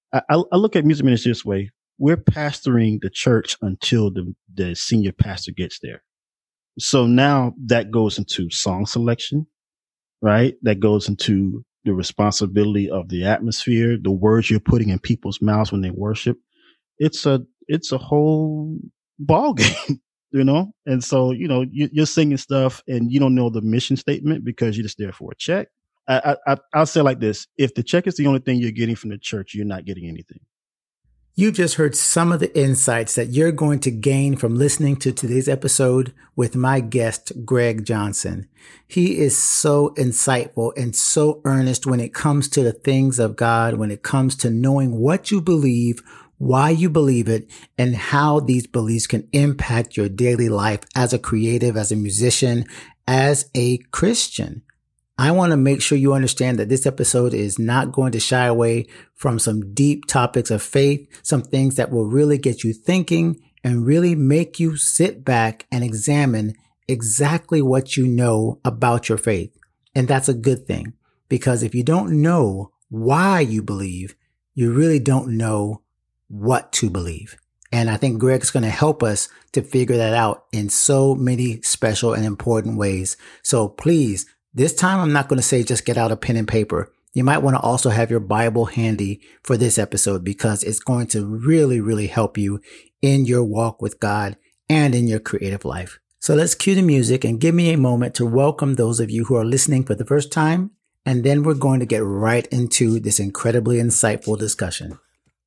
I look at music ministry this way. We're pastoring the church until the senior pastor gets there. So now that goes into song selection, right? That goes into the responsibility of the atmosphere, the words you're putting in people's mouths when they worship. It's a whole ball game, you know? And so, you're singing stuff and you don't know the mission statement because you're just there for a check. I'll say it like this. If the check is the only thing you're getting from the church, you're not getting anything. You've just heard some of the insights that you're going to gain from listening to today's episode with my guest, Greg Johnson. He is so insightful and so earnest when it comes to the things of God, when it comes to knowing what you believe, why you believe it, and how these beliefs can impact your daily life as a creative, as a musician, as a Christian. I want to make sure you understand that this episode is not going to shy away from some deep topics of faith, some things that will really get you thinking and really make you sit back and examine exactly what you know about your faith. And that's a good thing, because if you don't know why you believe, you really don't know what to believe. And I think Greg's going to help us to figure that out in so many special and important ways. So please, this time, I'm not going to say just get out a pen and paper. You might want to also have your Bible handy for this episode, because it's going to really, really help you in your walk with God and in your creative life. So let's cue the music and give me a moment to welcome those of you who are listening for the first time. And then we're going to get right into this incredibly insightful discussion.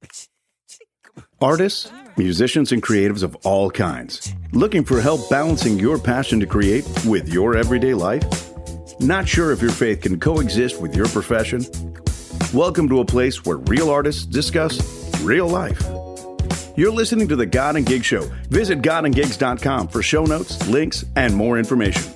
Artists, musicians, and creatives of all kinds. Looking for help balancing your passion to create with your everyday life? Not sure if your faith can coexist with your profession? Welcome to a place where real artists discuss real life. You're listening to The God and Gig Show. Visit godandgigs.com for show notes, links, and more information.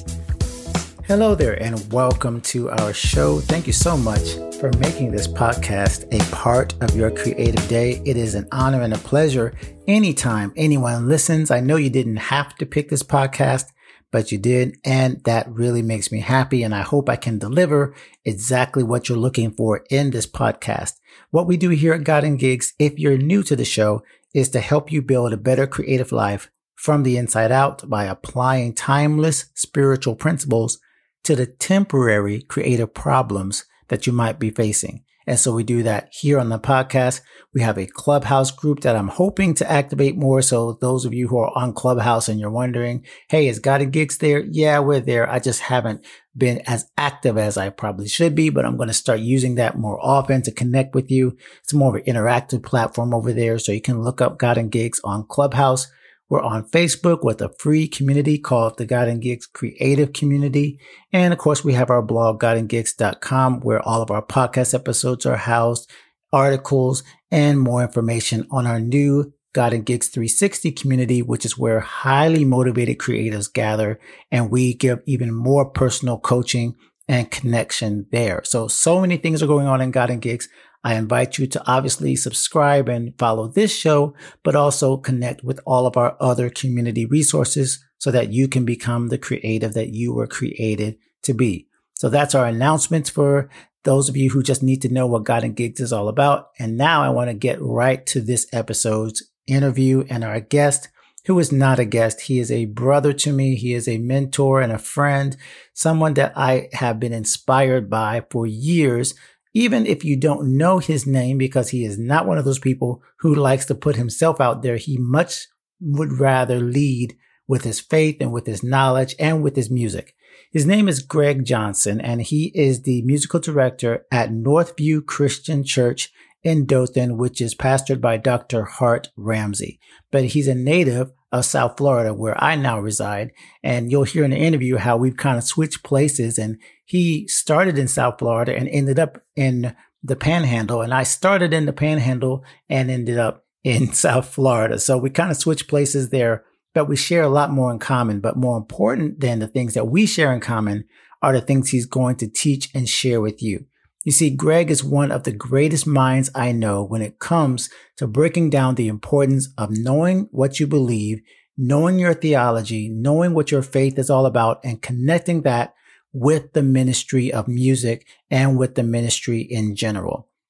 Hello there, and welcome to our show. Thank you so much for making this podcast a part of your creative day. It is an honor and a pleasure anytime anyone listens. I know you didn't have to pick this podcast, but you did, and that really makes me happy, and I hope I can deliver exactly what you're looking for in this podcast. What we do here at God and Gigs, if you're new to the show, is to help you build a better creative life from the inside out by applying timeless spiritual principles to the temporary creative problems that you might be facing. And so we do that here on the podcast. We have a Clubhouse group that I'm hoping to activate more. So those of you who are on Clubhouse and you're wondering, hey, is God and Gigs there? Yeah, we're there. I just haven't been as active as I probably should be, but I'm going to start using that more often to connect with you. It's more of an interactive platform over there. So you can look up God and Gigs on Clubhouse. We're on Facebook with a free community called the God and Gigs Creative Community. And of course, we have our blog, godandgigs.com, where all of our podcast episodes are housed, articles, and more information on our new God and Gigs 360 community, which is where highly motivated creatives gather, and we give even more personal coaching and connection there. So many things are going on in God and Gigs. I invite you to obviously subscribe and follow this show, but also connect with all of our other community resources so that you can become the creative that you were created to be. So that's our announcements for those of you who just need to know what God and Gigs is all about. And now I want to get right to this episode's interview and our guest, who is not a guest. He is a brother to me. He is a mentor and a friend, someone that I have been inspired by for years. Even if you don't know his name, because he is not one of those people who likes to put himself out there. He much would rather lead with his faith and with his knowledge and with his music. His name is Greg Johnson, and he is the musical director at Northview Christian Church in Dothan, which is pastored by Dr. Hart Ramsey. But he's a native of South Florida, where I now reside. And you'll hear in the interview how we've kind of switched places. And he started in South Florida and ended up in the Panhandle. And I started in the Panhandle and ended up in South Florida. So we kind of switched places there, but we share a lot more in common. But more important than the things that we share in common are the things he's going to teach and share with you. You see, Greg is one of the greatest minds I know when it comes to breaking down the importance of knowing what you believe, knowing your theology, knowing what your faith is all about, and connecting that with the ministry of music and with the ministry in general.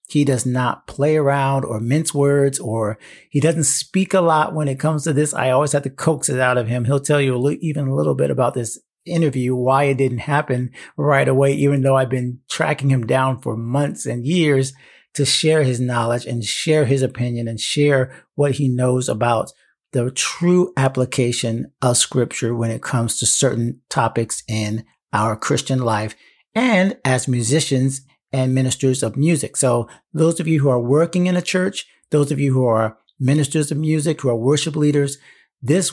He does not play around or mince words, or he doesn't speak a lot when it comes to this. I always have to coax it out of him. He'll tell you even a little bit about this interview, why it didn't happen right away, even though I've been tracking him down for months and years to share his knowledge and share his opinion and share what he knows about the true application of scripture when it comes to certain topics in our Christian life and as musicians and ministers of music. So those of you who are working in a church, those of you who are ministers of music, who are worship leaders, this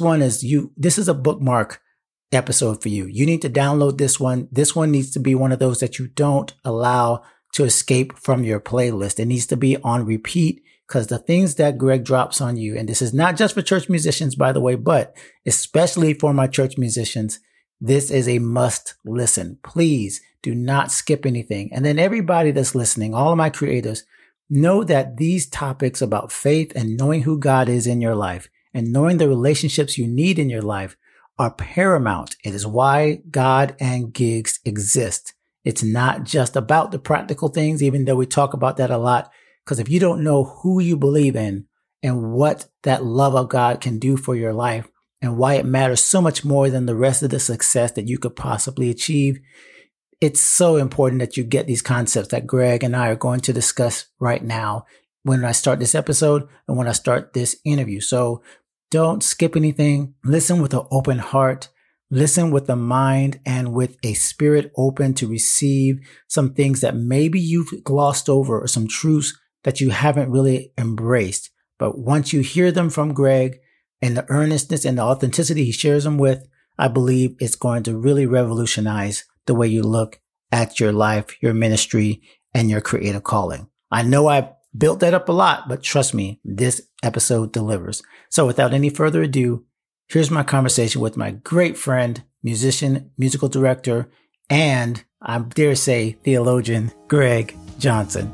is a bookmark episode for you. You need to download this one. This one needs to be one of those that you don't allow to escape from your playlist. It needs to be on repeat, because the things that Greg drops on you, and this is not just for church musicians, by the way, but especially for my church musicians, this is a must listen. Please do not skip anything. And then everybody that's listening, all of my creators, know that these topics about faith and knowing who God is in your life and knowing the relationships you need in your life are paramount. It is why God and Gigs exist. It's not just about the practical things, even though we talk about that a lot. Because if you don't know who you believe in and what that love of God can do for your life and why it matters so much more than the rest of the success that you could possibly achieve, it's so important that you get these concepts that Greg and I are going to discuss right now when I start this episode and when I start this interview. So don't skip anything. Listen with an open heart. Listen with a mind and with a spirit open to receive some things that maybe you've glossed over or some truths that you haven't really embraced. But once you hear them from Greg and the earnestness and the authenticity he shares them with, I believe it's going to really revolutionize the way you look at your life, your ministry, and your creative calling. I know I built that up a lot, but trust me, this episode delivers. So without any further ado, here's my conversation with my great friend, musician, musical director, and I dare say theologian, Greg Johnson.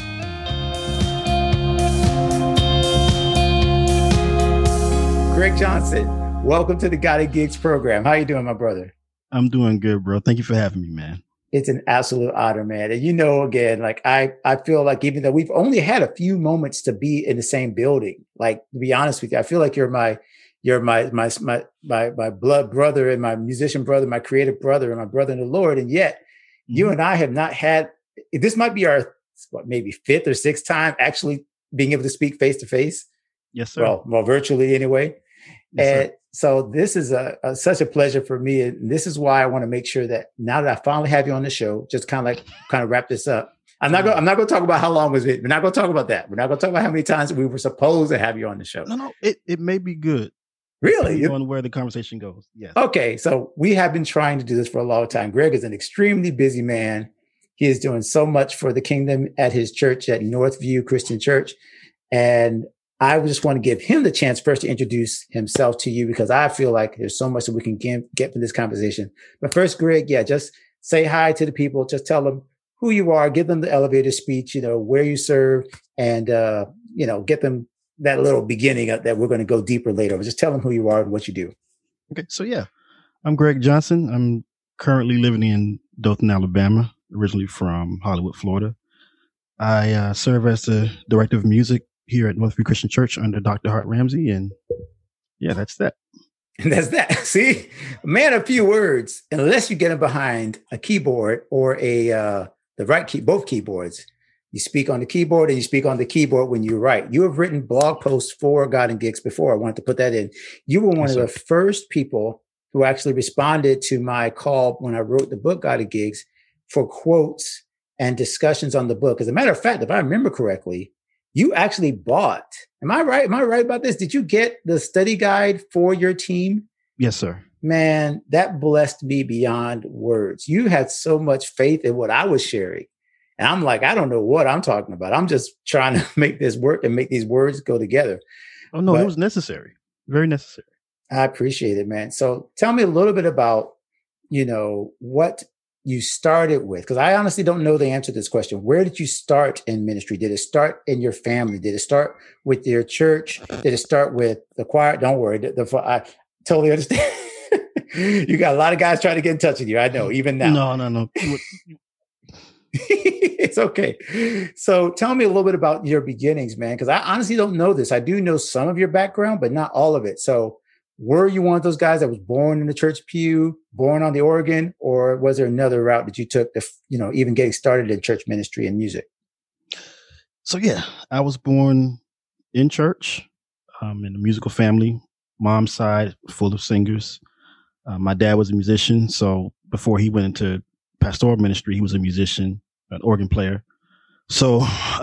Greg Johnson, welcome to the God and Gigs program. How you doing, my brother? I'm doing good, bro. Thank you for having me, man. It's an absolute honor, man. And again, like I feel like even though we've only had a few moments to be in the same building, like to be honest with you, I feel like you're my blood brother and my musician brother, my creative brother and my brother in the Lord. And yet you and I have not had, this might be our maybe fifth or sixth time actually being able to speak face to face. Yes, sir. Well, virtually anyway. Yes, and so this is such a pleasure for me. And this is why I want to make sure that now that I finally have you on the show, just kind of wrap this up. I'm not going to talk about how long was it. We're not going to talk about that. We're not going to talk about how many times we were supposed to have you on the show. No, it may be good. Really? On where the conversation goes. Yes. Okay. So we have been trying to do this for a long time. Greg is an extremely busy man. He is doing so much for the kingdom at his church at Northview Christian Church. And I just want to give him the chance first to introduce himself to you, because I feel like there's so much that we can get from this conversation. But first, Greg, just say hi to the people. Just tell them who you are, give them the elevator speech, where you serve, and, get them that little beginning that we're going to go deeper later. But just tell them who you are and what you do. Okay. So, I'm Greg Johnson. I'm currently living in Dothan, Alabama, originally from Hollywood, Florida. I serve as the director of music here at Northview Christian Church under Dr. Hart Ramsey. And that's that. And that's that. See, man, a few words, unless you get them behind a keyboard or the right key, both keyboards. You speak on the keyboard and you speak on the keyboard when you write. You have written blog posts for God and Gigs before. I wanted to put that in. You were one of the first people who actually responded to my call when I wrote the book, God and Gigs, for quotes and discussions on the book. As a matter of fact, if I remember correctly, you actually bought, am I right? Am I right about this? Did you get the study guide for your team? Yes, sir. Man, that blessed me beyond words. You had so much faith in what I was sharing. And I'm like, I don't know what I'm talking about. I'm just trying to make this work and make these words go together. Oh, no, it was necessary. Very necessary. I appreciate it, man. So tell me a little bit about, what you started with, because I honestly don't know the answer to this question. Where did you start in ministry? Did it start in your family? Did it start with your church? Did it start with the choir? Don't worry. I totally understand. You got a lot of guys trying to get in touch with you. I know, even now. No. It's okay. So tell me a little bit about your beginnings, man, because I honestly don't know this. I do know some of your background, but not all of it. So were you one of those guys that was born in the church pew, born on the organ, or was there another route that you took to, even getting started in church ministry and music? So yeah, I was born in church, in a musical family. Mom's side full of singers. My dad was a musician, so before he went into pastoral ministry, he was a musician, an organ player. So,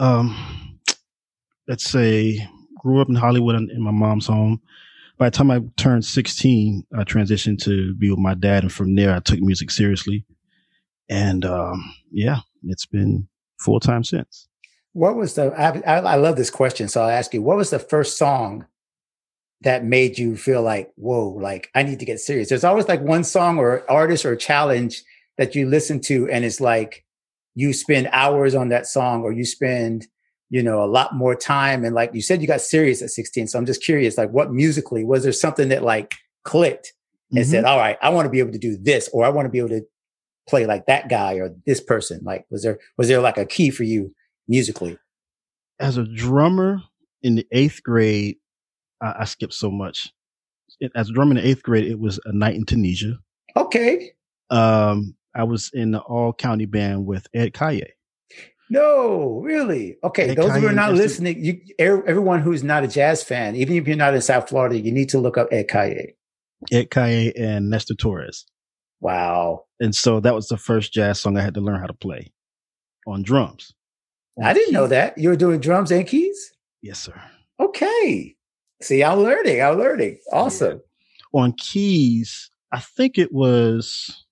let's say, grew up in Hollywood in my mom's home. By the time I turned 16, I transitioned to be with my dad, and from there, I took music seriously. And it's been full time since. What was I love this question, so I'll ask you, what was the first song that made you feel like, whoa, like I need to get serious? There's always like one song or artist or challenge that you listen to, and it's like you spend hours on that song, or you spend, a lot more time. And like you said, you got serious at 16. So I'm just curious, like what musically, was there something that like clicked and said, all right, I want to be able to do this, or I want to be able to play like that guy or this person? Like, was there like a key for you musically? As a drummer in the 8th grade, I skipped so much. As a drummer in the 8th grade, it was A Night in Tunisia. Okay. I was in the all county band with Ed Kaye. No, really? Okay. Ed Those Kaye who are not listening, everyone who's not a jazz fan, even if you're not in South Florida, you need to look up Ed Kaye. Ed Kaye and Nestor Torres. Wow. And so that was the first jazz song I had to learn how to play on drums. I didn't know that. You were doing drums and keys? Yes, sir. Okay. See, I'm learning. Awesome. Yeah. On keys, I think it was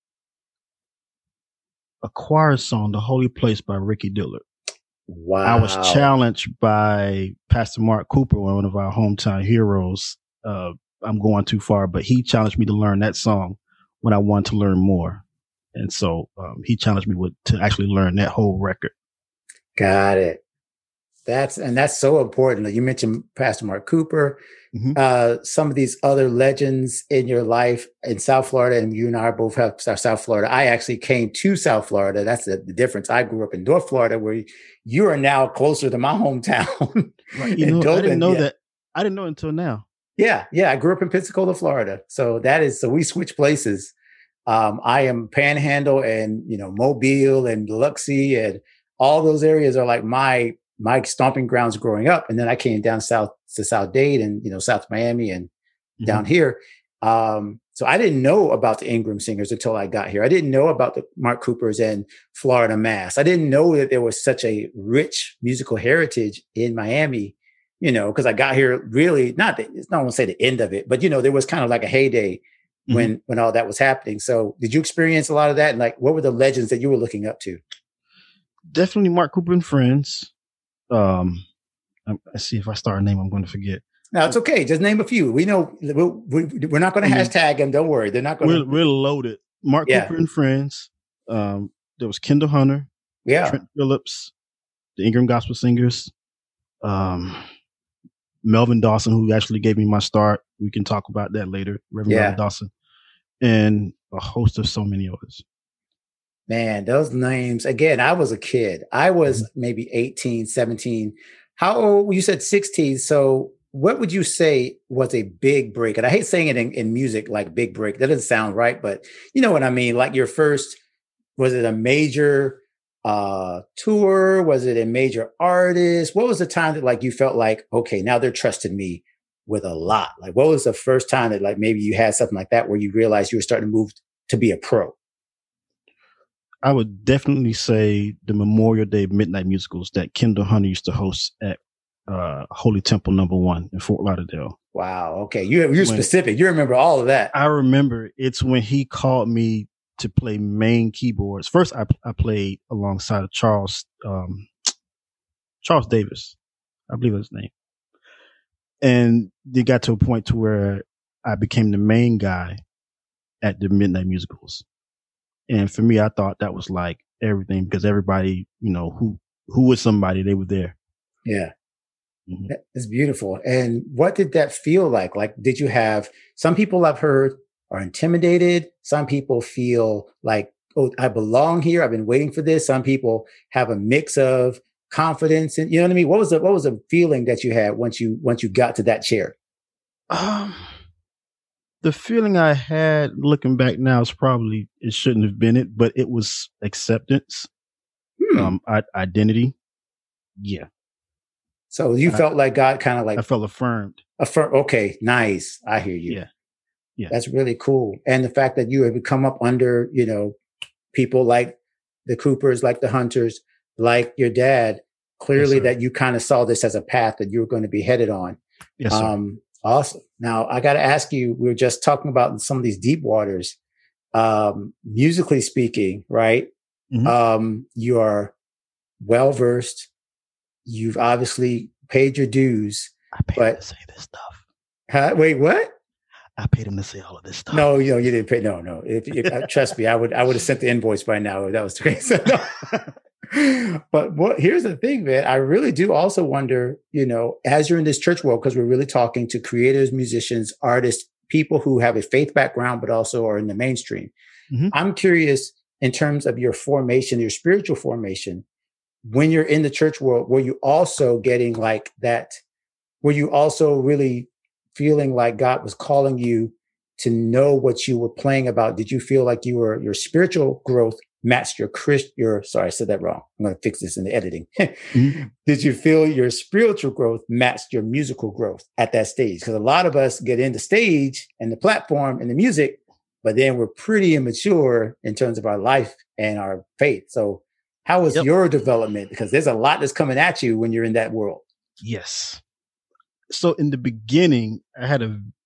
a choir song, The Holy Place by Ricky Dillard. Wow. I was challenged by Pastor Mark Cooper, one of our hometown heroes. I'm going too far, but he challenged me to learn that song when I wanted to learn more. And so he challenged me to actually learn that whole record. Got it. That's so important. You mentioned Pastor Mark Cooper, some of these other legends in your life in South Florida, and you and I both have South Florida. I actually came to South Florida. That's the difference. I grew up in North Florida, where you are now closer to my hometown. Right. I didn't know that. I didn't know until now. Yeah. I grew up in Pensacola, Florida. So we switch places. I am Panhandle and, Mobile and Biloxi, and all those areas are like my stomping grounds growing up. And then I came down south to South Dade and, South Miami and down here. So I didn't know about the Ingram Singers until I got here. I didn't know about the Mark Coopers and Florida Mass. I didn't know that there was such a rich musical heritage in Miami, because I got here really I don't want to say the end of it, but, there was kind of like a heyday when all that was happening. So did you experience a lot of that? And like, what were the legends that you were looking up to? Definitely Mark Cooper and Friends. Let's see, if I start a name, I'm going to forget. No, it's okay. Just name a few. We know we're not going to hashtag them. Don't worry. They're not going to. We're loaded. Mark Cooper and Friends. There was Kendall Hunter. Yeah. Trent Phillips. The Ingram Gospel Singers. Melvin Dawson, who actually gave me my start. We can talk about that later. Reverend Melvin Dawson. And a host of so many others. Man, those names. Again, I was a kid. I was maybe 18, 17. How old? You said 16. So what would you say was a big break? And I hate saying it in music, like big break. That doesn't sound right, but you know what I mean? Like your first, was it a major tour? Was it a major artist? What was the time that like you felt like, okay, now they're trusting me with a lot? Like what was the first time that like maybe you had something like that where you realized you were starting to move to be a pro? I would definitely say the Memorial Day midnight musicals that Kendall Hunter used to host at Holy Temple No. 1 in Fort Lauderdale. Wow. Okay. You're specific. You remember all of that. I remember it's when he called me to play main keyboards. First, I played alongside of Charles Davis. I believe that's his name. And it got to a point to where I became the main guy at the midnight musicals. And for me, I thought that was like everything because everybody, who was somebody, they were there. Yeah. It's beautiful. And what did that feel like? Like, did you have some people I've heard are intimidated? Some people feel like oh, I belong here. I've been waiting for this. Some people have a mix of confidence and, you know what I mean? What was the feeling that you had once you got to that chair? The feeling I had looking back now is probably, it shouldn't have been it, but it was acceptance, identity. Yeah. So you felt like God kind of like, I felt affirmed. Okay. Nice. I hear you. Yeah. Yeah. That's really cool. And the fact that you have come up under, you know, people like the Coopers, like the Hunters, like your dad, clearly Yes, that you kind of saw this as a path that you were going to be headed on. Yes, sir. Awesome. Now I got to ask you, we were just talking about some of these deep waters, musically speaking, right? Mm-hmm. You are well-versed. You've obviously paid your dues. I paid him to say this stuff. Huh? Wait, what? I paid him to say all of this stuff. No, you didn't pay. No. If trust me, I would have sent the invoice by now. If that was the case. But here's the thing, man. I really do also wonder, you know, as you're in this church world, because we're really talking to creators, musicians, artists, people who have a faith background, but also are in the mainstream. Mm-hmm. I'm curious in terms of your formation, your spiritual formation, when you're in the church world, were you also getting like that? Were you also really feeling like God was calling you to know what you were playing about? Did you feel like your spiritual growth matched sorry, I said that wrong. I'm going to fix this in the editing. Mm-hmm. Did you feel your spiritual growth matched your musical growth at that stage? Because a lot of us get into stage and the platform and the music, but then we're pretty immature in terms of our life and our faith. So how was your development? Because there's a lot that's coming at you when you're in that world. Yes. So in the beginning, I had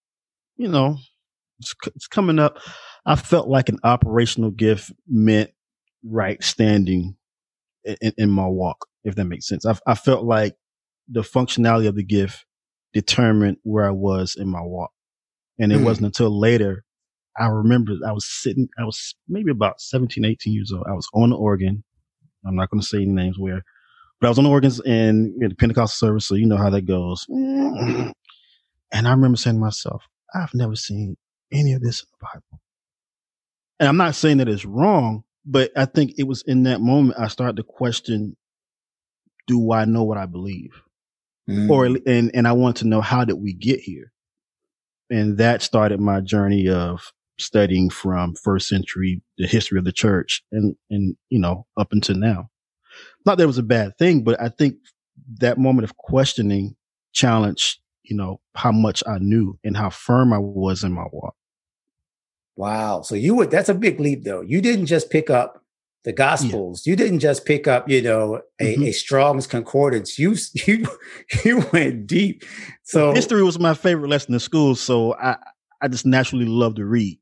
it's coming up. I felt like an operational gift meant right standing in my walk, if that makes sense. I felt like the functionality of the gift determined where I was in my walk. And it wasn't until later, I remember I was maybe about 17, 18 years old. I was on the organ. I'm not going to say any names where, but I was on the organs in the Pentecostal service. So you know how that goes. And I remember saying to myself, I've never seen any of this in the Bible. And I'm not saying that it's wrong, but I think it was in that moment I started to question, do I know what I believe? And I want to know, how did we get here? And that started my journey of studying from first century, the history of the church and, you know, up until now. Not that it was a bad thing, but I think that moment of questioning challenged, you know, how much I knew and how firm I was in my walk. Wow. So that's a big leap though. You didn't just pick up the Gospels. Yeah. You didn't just pick up, you know, a Strong's Concordance. You went deep. So history was my favorite lesson in school. So I just naturally love to read.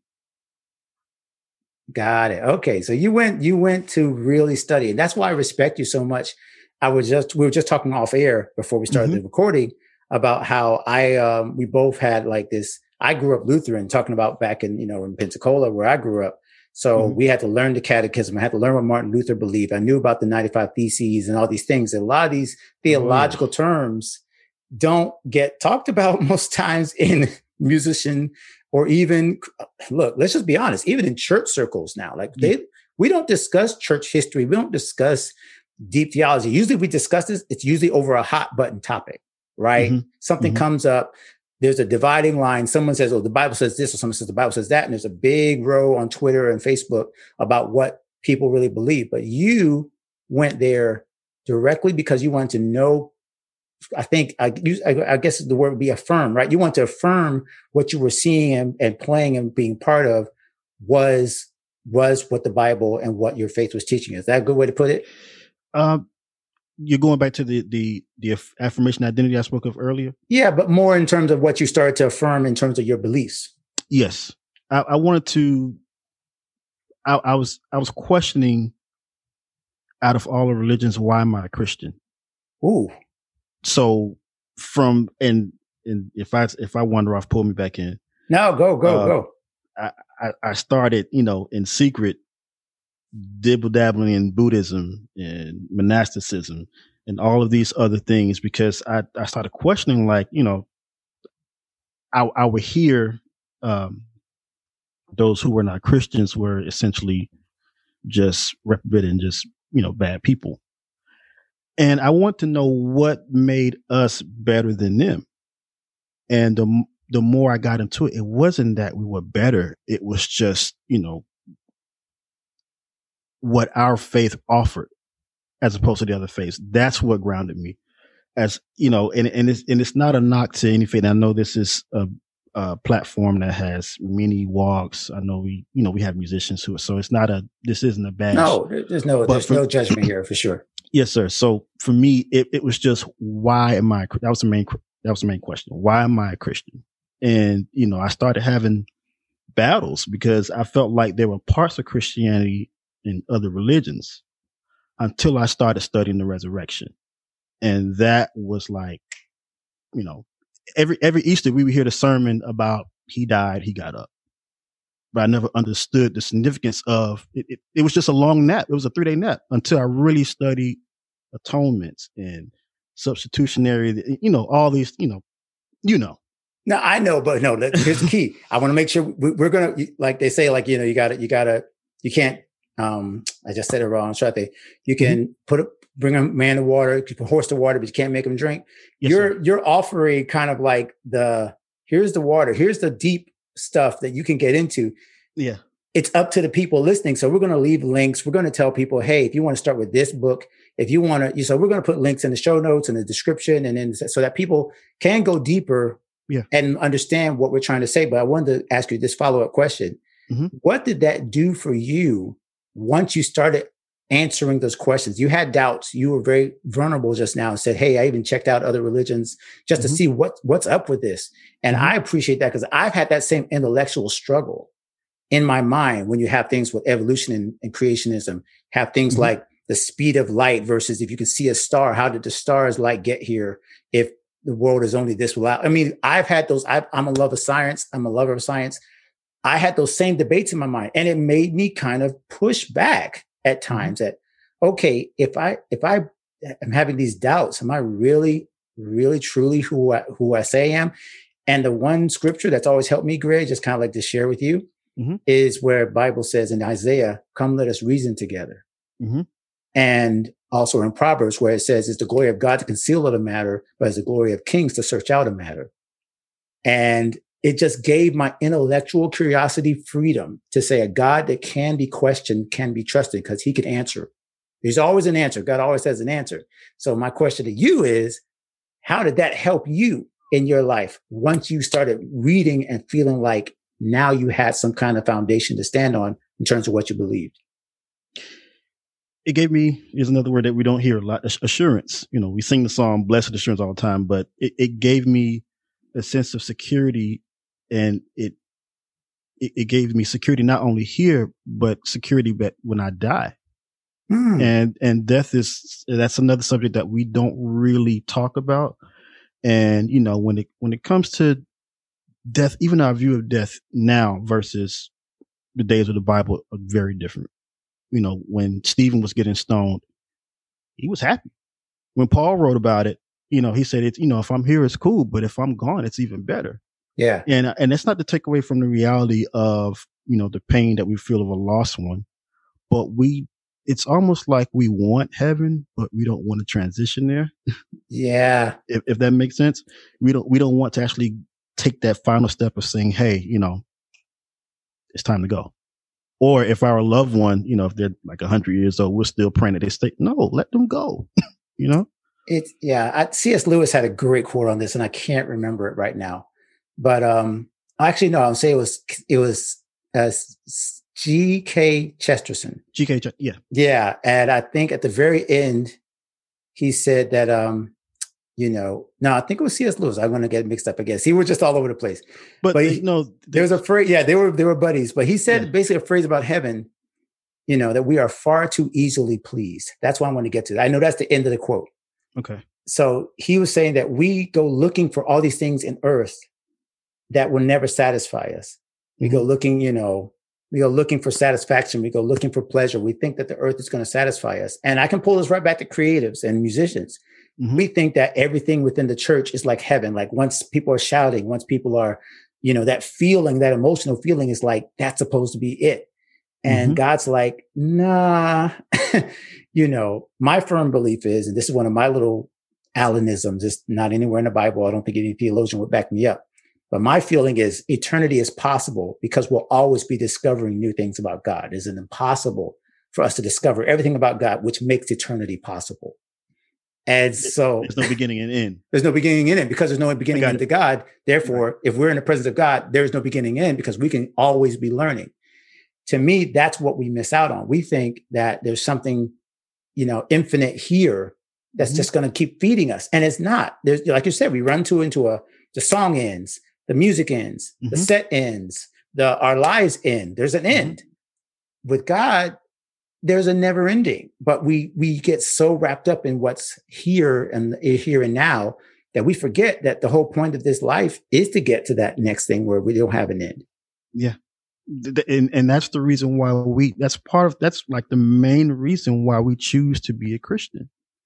Got it. Okay. So you went to really study. And that's why I respect you so much. We were just talking off air before we started the recording about how we both had like this. I grew up Lutheran, talking about back in, you know, in Pensacola where I grew up. So we had to learn the catechism. I had to learn what Martin Luther believed. I knew about the 95 Theses and all these things. And a lot of these theological terms don't get talked about most times in musician or even, look, let's just be honest, even in church circles now, like we don't discuss church history. We don't discuss deep theology. Usually we discuss this. It's usually over a hot button topic, right? Something comes up. There's a dividing line. Someone says, oh, the Bible says this, or someone says the Bible says that. And there's a big row on Twitter and Facebook about what people really believe. But you went there directly because you wanted to know, I guess the word would be affirm, right? You want to affirm what you were seeing and playing and being part of was what the Bible and what your faith was teaching. Is that a good way to put it? You're going back to the affirmation identity I spoke of earlier? Yeah, but more in terms of what you started to affirm in terms of your beliefs. Yes. I wanted to, I was questioning, out of all the religions, why am I a Christian? Ooh. So and if I wander off, pull me back in. No, go. I started, you know, in secret, dibble-dabbling in Buddhism and monasticism and all of these other things, because I started questioning, like, you know, I would hear those who were not Christians were essentially just reprobate and just, bad people. And I want to know what made us better than them. And the more I got into it, it wasn't that we were better. It was just, what our faith offered as opposed to the other faiths. That's what grounded me. As and it's not a knock to any faith. I know this is a platform that has many walks. I know we have musicians who, so this isn't a badge. No, there's no judgment here for sure. Yes, sir. So for me, it was just, why am I? That was the main question. Why am I a Christian? And I started having battles because I felt like there were parts of Christianity in other religions until I started studying the resurrection. And that was like, every Easter we would hear the sermon about he died, he got up. But I never understood the significance of it. It was just a long nap. It was a 3-day nap until I really studied atonements and substitutionary, all these, No, I know, but no, here's the key. I want to make sure we're going to, like they say, like, you can't, I just said it wrong. You can bring a man to water, keep a horse to water, but you can't make him drink. Yes, you're offering kind of like here's the water, here's the deep stuff that you can get into. Yeah. It's up to the people listening. So we're going to leave links. We're going to tell people, hey, if you want to start with this book, if you want to, so we're going to put links in the show notes and the description, and then so that people can go deeper and understand what we're trying to say. But I wanted to ask you this follow-up question. Mm-hmm. What did that do for you once you started answering those questions? You had doubts. You were very vulnerable just now and said, hey, I even checked out other religions just to see what's up with this. And I appreciate that because I've had that same intellectual struggle in my mind when you have things with evolution and creationism, have things like the speed of light versus if you can see a star, how did the star's light get here if the world is only this without? I mean, I've had those. I'm a lover of science. I'm a lover of science. I had those same debates in my mind, and it made me kind of push back at times that, okay, if I am having these doubts, am I really, really, truly who I say I am? And the one scripture that's always helped me, Greg, just kind of like to share with you, is where the Bible says in Isaiah, come, let us reason together. And also in Proverbs, where it says, it's the glory of God to conceal a matter, but it's the glory of kings to search out a matter. And it just gave my intellectual curiosity freedom to say a God that can be questioned, can be trusted, because he can answer. There's always an answer. God always has an answer. So my question to you is, how did that help you in your life once you started reading and feeling like now you had some kind of foundation to stand on in terms of what you believed? It gave me, is another word that we don't hear a lot, assurance. We sing the song Blessed Assurance all the time, but it gave me a sense of security, and it gave me security not only here, but security when I die. And death that's another subject that we don't really talk about. And, when it comes to death, even our view of death now versus the days of the Bible are very different. When Stephen was getting stoned, he was happy. When Paul wrote about it, he said, it's, if I'm here, it's cool, but if I'm gone, it's even better. Yeah. And that's not to take away from the reality of, the pain that we feel of a lost one, but it's almost like we want heaven, but we don't want to transition there. Yeah. If that makes sense. We don't want to actually take that final step of saying, hey, it's time to go. Or if our loved one, if they're like 100 years old, we're still praying that they stay. No, let them go. C.S. Lewis had a great quote on this, and I can't remember it right now. But actually, no, I'll say it was G.K. Chesterton. Yeah. Yeah. And I think at the very end, he said that, no, I think it was C.S. Lewis. I'm going to get mixed up again. See, we're just all over the place. But there was a phrase. Yeah, they were buddies. But he said basically a phrase about heaven, that we are far too easily pleased. That's why I want to get to that. I know that's the end of the quote. Okay. So he was saying that we go looking for all these things in earth that will never satisfy us. We go looking, we go looking for satisfaction. We go looking for pleasure. We think that the earth is going to satisfy us. And I can pull this right back to creatives and musicians. We think that everything within the church is like heaven. Like once people are shouting, once people are, that feeling, that emotional feeling is like, that's supposed to be it. And God's like, nah, my firm belief is, and this is one of my little Alanisms, it's not anywhere in the Bible. I don't think any theologian would back me up. But my feeling is eternity is possible because we'll always be discovering new things about God. It's impossible for us to discover everything about God, which makes eternity possible. And so there's no beginning and end. There's no beginning and end because there's no beginning and end to God. Therefore, if we're in the presence of God, there is no beginning and end because we can always be learning. To me, that's what we miss out on. We think that there's something, infinite here that's just going to keep feeding us. And it's not. There's, like you said, we run into the song ends, the music ends, the set ends, our lives end. There's an end. With God, there's a never ending, but we get so wrapped up in what's here and now that we forget that the whole point of this life is to get to that next thing where we don't have an end. Yeah. And that's the reason why that's like the main reason why we choose to be a Christian.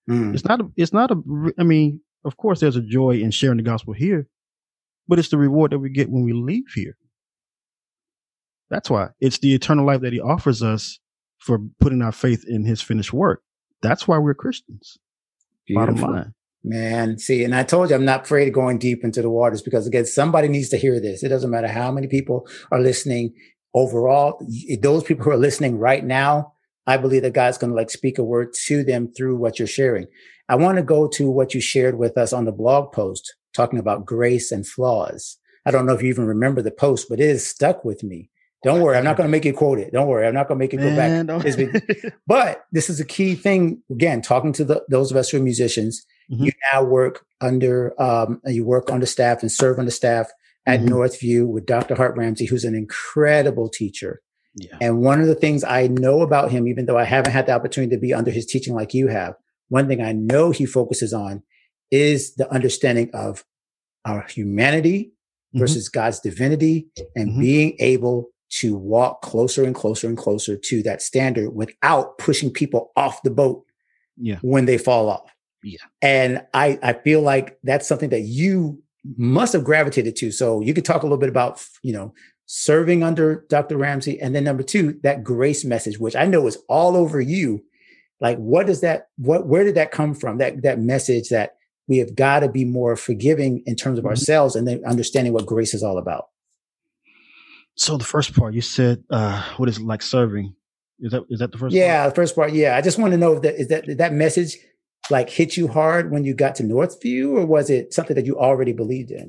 I mean, of course there's a joy in sharing the gospel here, but it's the reward that we get when we leave here. That's why it's the eternal life that he offers us for putting our faith in his finished work. That's why we're Christians. Beautiful. Bottom line. Man, see, and I told you I'm not afraid of going deep into the waters because, again, somebody needs to hear this. It doesn't matter how many people are listening. Overall, those people who are listening right now, I believe that God's going to speak a word to them through what you're sharing. I want to go to what you shared with us on the blog post talking about grace and flaws. I don't know if you even remember the post, but it has stuck with me. Don't worry. I'm not going to make you quote it. Don't worry. I'm not going to make you go back. But this is a key thing. Again, talking to those of us who are musicians, you now work under staff and serve on the staff at Northview with Dr. Hart Ramsey, who's an incredible teacher. Yeah. And one of the things I know about him, even though I haven't had the opportunity to be under his teaching like you have, one thing I know he focuses on is the understanding of our humanity versus God's divinity and being able to walk closer and closer and closer to that standard without pushing people off the boat when they fall off. Yeah. And I feel like that's something that you must have gravitated to. So you could talk a little bit about, serving under Dr. Ramsey. And then number two, that grace message, which I know is all over you. Like, where did that come from? That message that we have got to be more forgiving in terms of ourselves and then understanding what grace is all about. So the first part you said, what is it like serving? Is that the first part? Yeah, the first part. Yeah. I just want to know if that message hit you hard when you got to Northview, or was it something that you already believed in?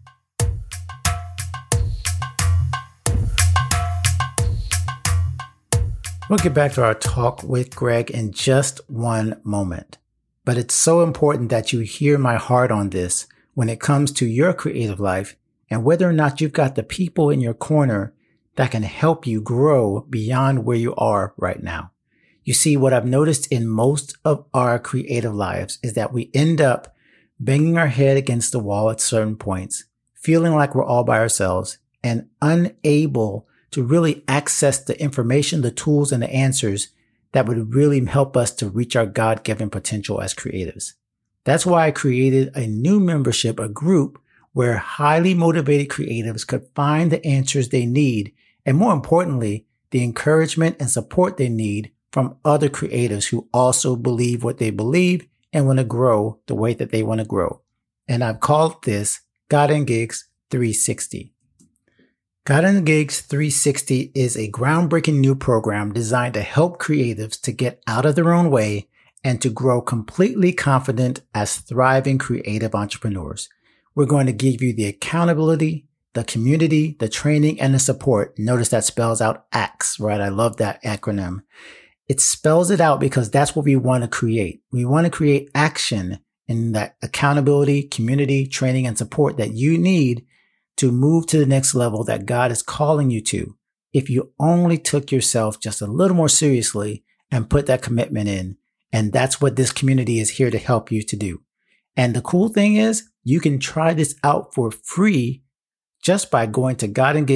We'll get back to our talk with Greg in just one moment. But it's so important that you hear my heart on this when it comes to your creative life and whether or not you've got the people in your corner that can help you grow beyond where you are right now. You see, what I've noticed in most of our creative lives is that we end up banging our head against the wall at certain points, feeling like we're all by ourselves and unable to really access the information, the tools, and the answers that would really help us to reach our God-given potential as creatives. That's why I created a new membership, a group where highly motivated creatives could find the answers they need, and more importantly, the encouragement and support they need from other creatives who also believe what they believe and want to grow the way that they want to grow. And I've called this God and Gigs 360. God and Gigs 360 is a groundbreaking new program designed to help creatives to get out of their own way and to grow completely confident as thriving creative entrepreneurs. We're going to give you the accountability, the community, the training, and the support. Notice that spells out ACTS, right? I love that acronym. It spells it out because that's what we want to create. We want to create action in that accountability, community, training, and support that you need to move to the next level that God is calling you to. If you only took yourself just a little more seriously and put that commitment in. And that's what this community is here to help you to do. And the cool thing is you can try this out for free just by going to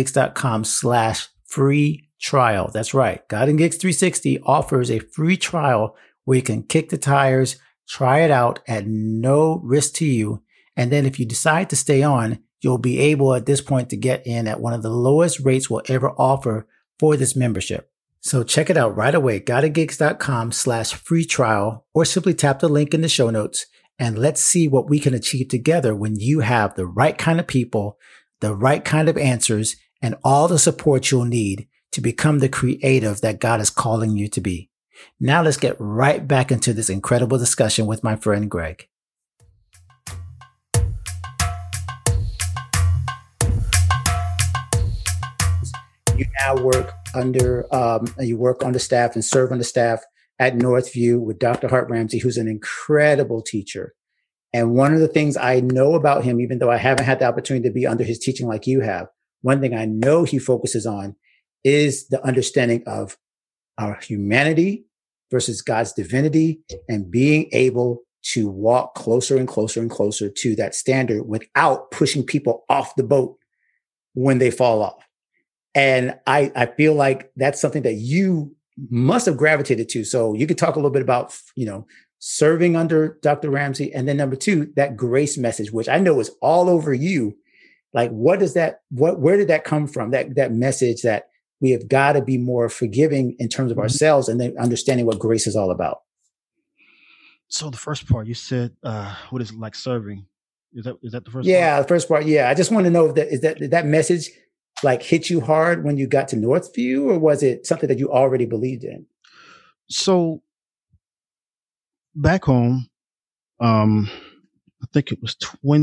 godandgigs.com/free trial. That's right. God and Gigs 360 offers a free trial where you can kick the tires, try it out at no risk to you. And then if you decide to stay on, you'll be able at this point to get in at one of the lowest rates we'll ever offer for this membership. So check it out right away, gottagigs.com/free trial, or simply tap the link in the show notes and let's see what we can achieve together when you have the right kind of people, the right kind of answers, and all the support you'll need to become the creative that God is calling you to be. Now let's get right back into this incredible discussion with my friend Greg. You now work under, you work on the staff and serve on the staff at Northview with Dr. Hart Ramsey, who's an incredible teacher. And one of the things I know about him, even though I haven't had the opportunity to be under his teaching like you have, one thing I know he focuses on is the understanding of our humanity versus God's divinity and being able to walk closer and closer and closer to that standard without pushing people off the boat when they fall off. And I feel like that's something that you must have gravitated to. So you could talk a little bit about, serving under Dr. Ramsey. And then number two, that grace message, which I know is all over you. Like, where did that come from? That message that we have got to be more forgiving in terms of ourselves and then understanding what grace is all about. So the first part you said, what is it like serving? Is that the first part? Yeah, the first part. Yeah. I just want to know if that message like hit you hard when you got to Northview, or was it something that you already believed in? So back home, I think it was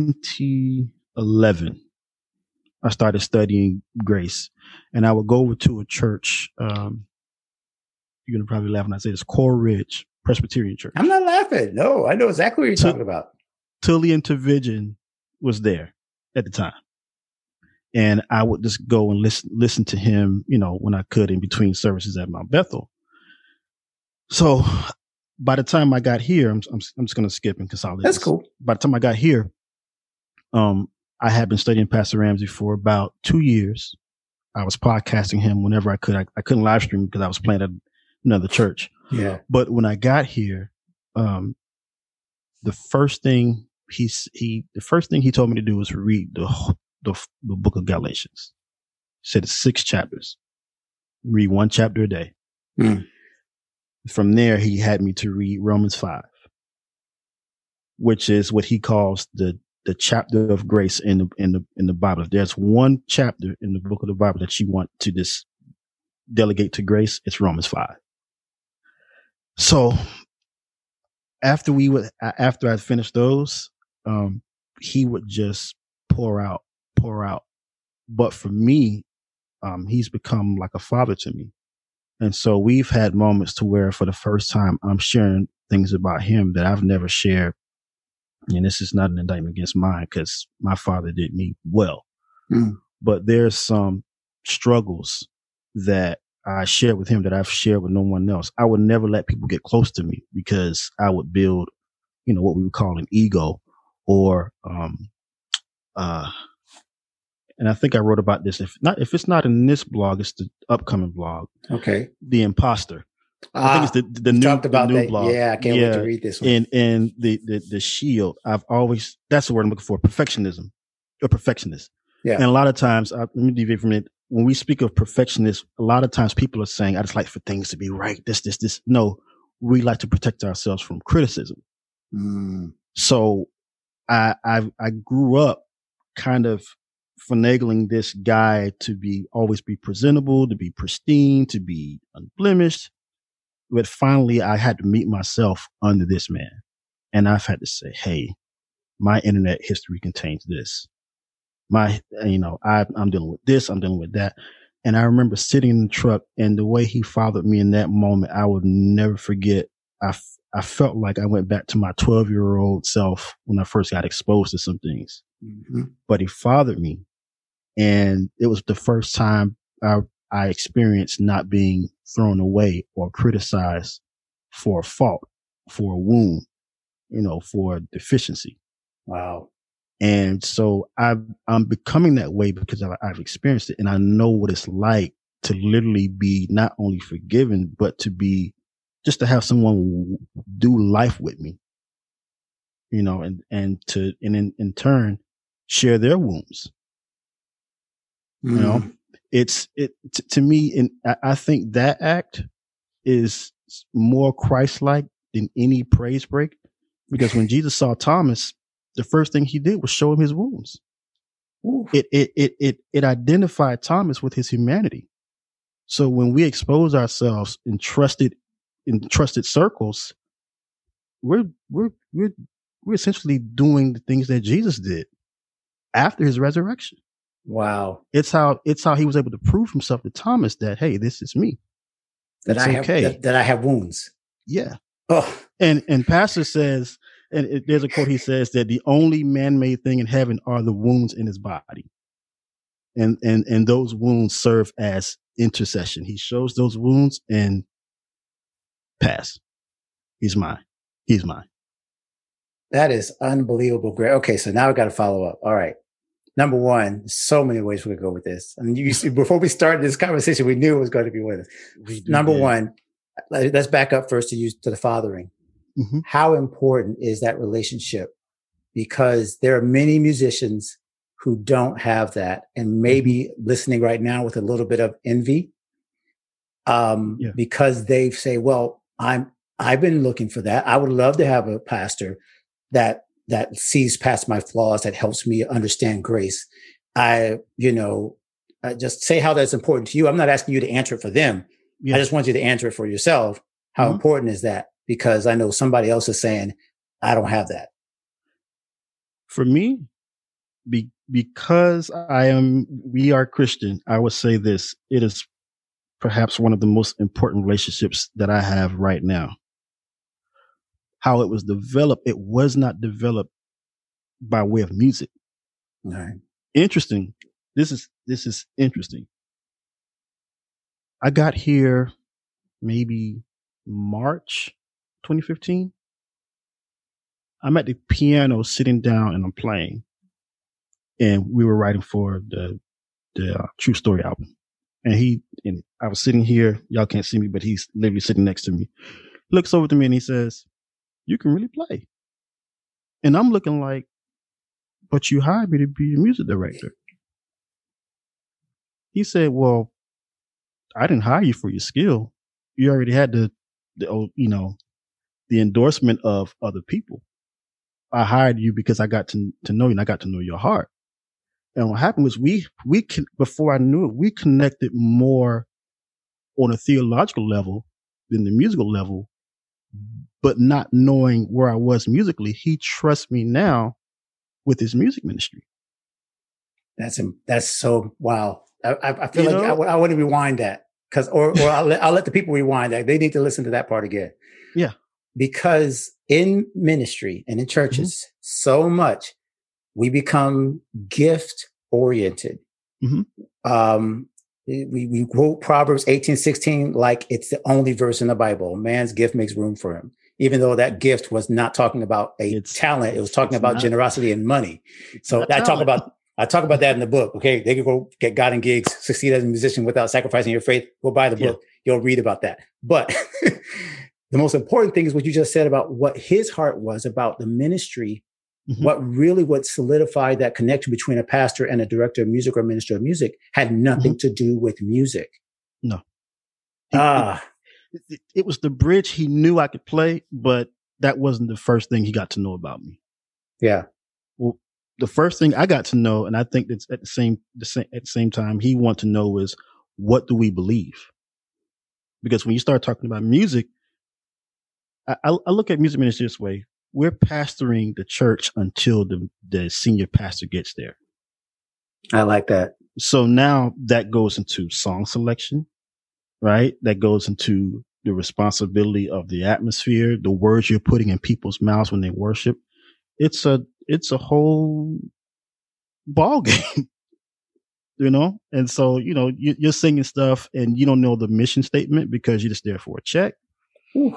2011, I started studying grace, and I would go over to a church. You're going to probably laugh when I say this, Coral Ridge Presbyterian Church. I'm not laughing. No, I know exactly what you're talking about. Tully Intervision was there at the time. And I would just go and listen to him, when I could in between services at Mount Bethel. So by the time I got here, I'm just going to skip and consolidate. That's cool. By the time I got here, I had been studying Pastor Ramsey for about 2 years. I was podcasting him whenever I could. I couldn't live stream because I was playing at another church. Yeah. But when I got here, the first thing he told me to do was read the book of Galatians. He said it's 6 chapters. Read 1 chapter a day. Mm. From there, he had me to read Romans 5, which is what he calls the chapter of grace in the Bible. If there's one chapter in the book of the Bible that you want to just delegate to grace, it's Romans 5. So after I finished those, he would just pour out. But for me, he's become like a father to me. And so we've had moments to where for the first time I'm sharing things about him that I've never shared. And this is not an indictment against mine because my father did me well. Mm. But there's some struggles that I shared with him that I've shared with no one else. I would never let people get close to me because I would build, what we would call an ego or, and I think I wrote about this. If it's not in this blog, it's the upcoming blog. Okay. The Imposter. I think it's the new blog. Yeah, I can't wait to read this one. And the shield. That's the word I'm looking for. Perfectionism. A perfectionist. Yeah. And a lot of times, let me deviate from it. When we speak of perfectionists, a lot of times people are saying, I just like for things to be right. This. No, we like to protect ourselves from criticism. Mm. So I grew up kind of finagling this guy to always be presentable, to be pristine, to be unblemished. But finally, I had to meet myself under this man. And I've had to say, hey, my internet history contains this. I'm dealing with this, I'm dealing with that. And I remember sitting in the truck and the way he fathered me in that moment, I would never forget. I felt like I went back to my 12-year-old self when I first got exposed to some things. Mm-hmm. But he fathered me. And it was the first time I experienced not being thrown away or criticized for a fault, for a wound, for a deficiency. Wow. And so I'm becoming that way because I've experienced it. And I know what it's like to literally be not only forgiven, but just to have someone do life with me, and in turn share their wounds. Mm. To me, and I think that act is more Christ-like than any praise break, because when Jesus saw Thomas, the first thing he did was show him his wounds. Ooh. It identified Thomas with his humanity. So when we expose ourselves in trusted circles, we're essentially doing the things that Jesus did after his resurrection. Wow. It's how he was able to prove himself to Thomas that, hey, this is me. That I have wounds. Yeah. Oh. And Pastor says, and there's a quote, he says that the only man-made thing in heaven are the wounds in his body. And those wounds serve as intercession. He shows those wounds and pass. He's mine. He's mine. That is unbelievable. Great. Okay. So now I've got to follow up. All right. Number one, so many ways we could go with this. I mean, before we started this conversation, we knew it was going to be with us. Number one, let's back up first to the fathering. Mm-hmm. How important is that relationship? Because there are many musicians who don't have that, and maybe listening right now with a little bit of envy, because they say, "Well, I've been looking for that. I would love to have a pastor that sees past my flaws, that helps me understand grace." I just say how that's important to you. I'm not asking you to answer it for them. Yeah. I just want you to answer it for yourself. How important is that? Because I know somebody else is saying, I don't have that. For me, because we are Christian, I would say this: it is perhaps one of the most important relationships that I have right now. How it was developed, it was not developed by way of music. Right. Interesting. This is interesting. I got here maybe March 2015. I'm at the piano sitting down and I'm playing. And we were writing for the True Story album. And I was sitting here. Y'all can't see me, but he's literally sitting next to me. He looks over to me and he says, "You can really play." And I'm looking like, "But you hired me to be your music director." He said, "Well, I didn't hire you for your skill. You already had the endorsement of other people. I hired you because I got to know you and I got to know your heart." And what happened was before I knew it, we connected more on a theological level than the musical level. But not knowing where I was musically, he trusts me now with his music ministry. That's so wow. I feel like I want to rewind that or I'll let the people rewind that. They need to listen to that part again. Yeah, because in ministry and in churches, so much we become gift oriented. Mm-hmm. We quote Proverbs 18:16 like it's the only verse in the Bible. Man's gift makes room for him. Even though that gift was not talking about talent, it was talking about generosity and money. So I talk about that in the book. Okay, they can go get God in gigs, succeed as a musician without sacrificing your faith. Go buy the book. You'll read about that. But the most important thing is what you just said about what his heart was about the ministry. Mm-hmm. What solidified that connection between a pastor and a director of music or minister of music had nothing to do with music. No. It was the bridge. He knew I could play, but that wasn't the first thing he got to know about me. Yeah. Well, the first thing I got to know, and I think that's at the same time he wanted to know, is what do we believe? Because when you start talking about music, I look at music ministry this way. We're pastoring the church until the senior pastor gets there. I like that. So now that goes into song selection, right? That goes into the responsibility of the atmosphere, the words you're putting in people's mouths when they worship. It's a whole ball game, And so, you're singing stuff and you don't know the mission statement because you're just there for a check. Ooh.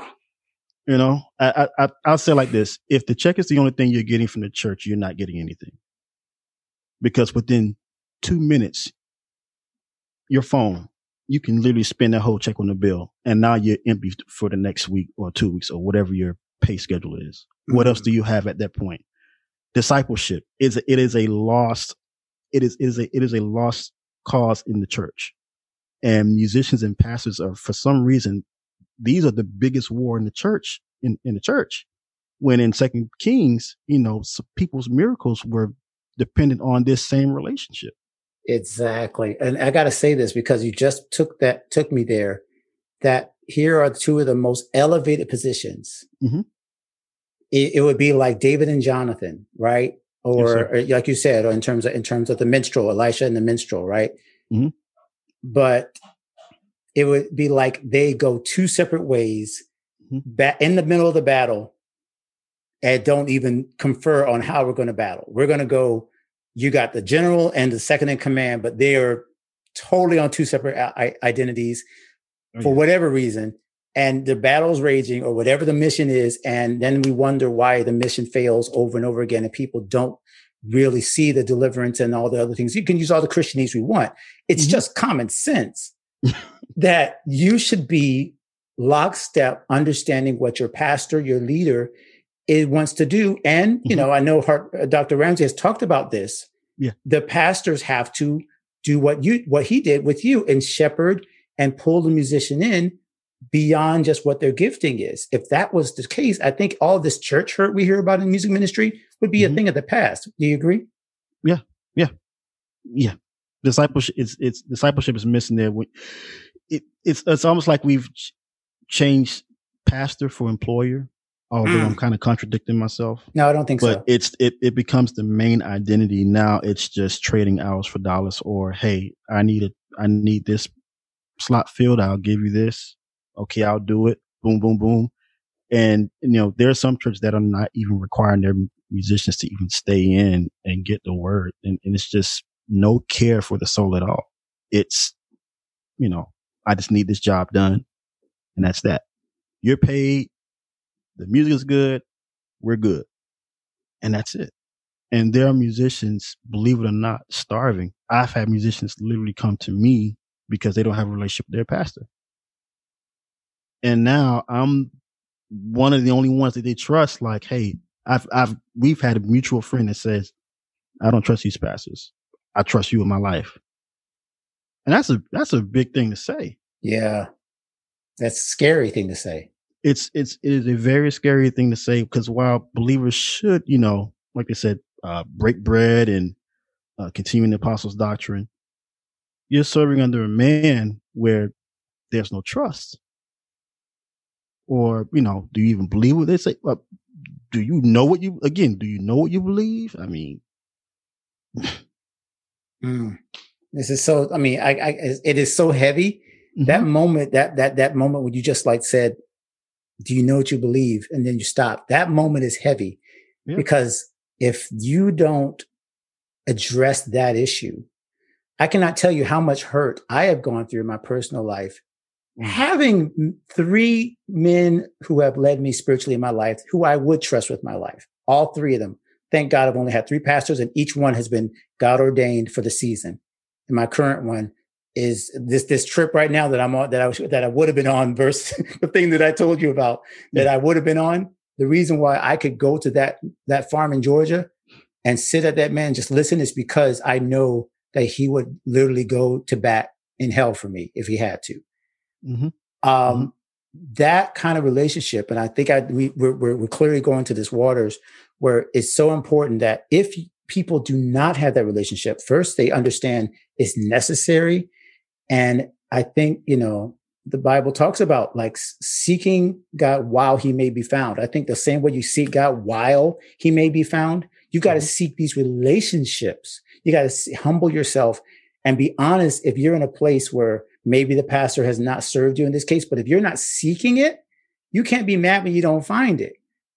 I'll say like this: if the check is the only thing you're getting from the church, you're not getting anything. Because within 2 minutes, your phone, you can literally spend that whole check on the bill, and now you're empty for the next week or 2 weeks or whatever your pay schedule is. Mm-hmm. What else do you have at that point? Discipleship is a lost cause in the church. And musicians and pastors are, for some reason, these are the biggest war in the church, in the church. When in 2 Kings, people's miracles were dependent on this same relationship. Exactly. And I got to say this because you just took me there, that here are two of the most elevated positions. Mm-hmm. It would be like David and Jonathan, right? Or like you said, or in terms of the minstrel, Elisha and the minstrel, right? Mm-hmm. But it would be like they go two separate ways in the middle of the battle and don't even confer on how we're going to battle. We're going to go, you got the general and the second in command, but they are totally on two separate identities for whatever reason. And the battle's raging or whatever the mission is. And then we wonder why the mission fails over and over again. And people don't really see the deliverance and all the other things. You can use all the Christianese we want. It's just common sense that you should be lockstep, understanding what your pastor, your leader, wants to do. And, I know Dr. Ramsey has talked about this. Yeah. The pastors have to do what he did with you and shepherd and pull the musician in beyond just what their gifting is. If that was the case, I think all this church hurt we hear about in the music ministry would be a thing of the past. Do you agree? Yeah. Discipleship is missing there. It's almost like we've changed pastor for employer. Although I'm kind of contradicting myself. No, I don't think so. But it becomes the main identity. Now it's just trading hours for dollars, or, hey, I need this slot filled. I'll give you this. Okay, I'll do it. Boom, boom, boom. And, there are some churches that are not even requiring their musicians to even stay in and get the word. And it's just no care for the soul at all. It's, I just need this job done. And that's that. You're paid. The music is good. We're good. And that's it. And there are musicians, believe it or not, starving. I've had musicians literally come to me because they don't have a relationship with their pastor. And now I'm one of the only ones that they trust. Like, hey, we've had a mutual friend that says, I don't trust these pastors. I trust you with my life. And that's a big thing to say. Yeah. That's a scary thing to say. It is a very scary thing to say, because while believers should, like I said, break bread and continue in the apostles' doctrine, you're serving under a man where there's no trust. Or, do you even believe what they say? Do you know what you believe? I mean, this is so, it is so heavy. Mm-hmm. That moment, that moment when you just said, do you know what you believe? And then you stop. That moment is heavy because if you don't address that issue, I cannot tell you how much hurt I have gone through in my personal life. Having 3 men who have led me spiritually in my life, who I would trust with my life, all 3 of them. Thank God I've only had 3 pastors, and each one has been God ordained for the season. And my current one is this trip right now that I'm on, that I would have been on, versus the thing that I told you about that I would have been on. The reason why I could go to that farm in Georgia and sit at that man, just listen, is because I know that he would literally go to bat in hell for me if he had to. Mm-hmm. That kind of relationship. And I think we're clearly going to this waters where it's so important that if people do not have that relationship, first, they understand it's necessary. And I think, the Bible talks about seeking God while he may be found. I think the same way you seek God while he may be found, you got to seek these relationships. You got to humble yourself and be honest. If you're in a place where maybe the pastor has not served you in this case, but if you're not seeking it, you can't be mad when you don't find it.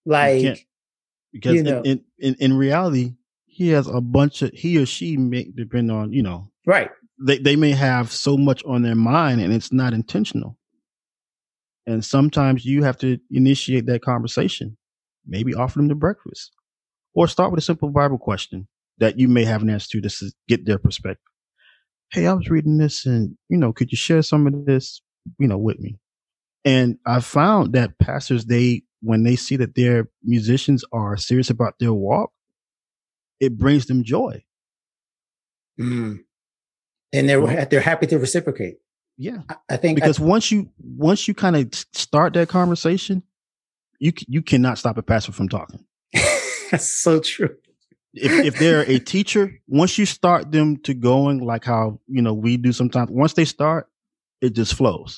Because in reality, he has a bunch of, he or she may depend on, right. They may have so much on their mind and it's not intentional. And sometimes you have to initiate that conversation, maybe offer them the breakfast, or start with a simple Bible question that you may have an answer to, just to get their perspective. Hey, I was reading this and, could you share some of this, with me? And I found that pastors, when they see that their musicians are serious about their walk, it brings them joy. And they're happy to reciprocate. Yeah. I think because once you kind of start that conversation, you cannot stop a pastor from talking. That's so true. If they're a teacher, once you start them to going like how, we do sometimes, once they start, it just flows.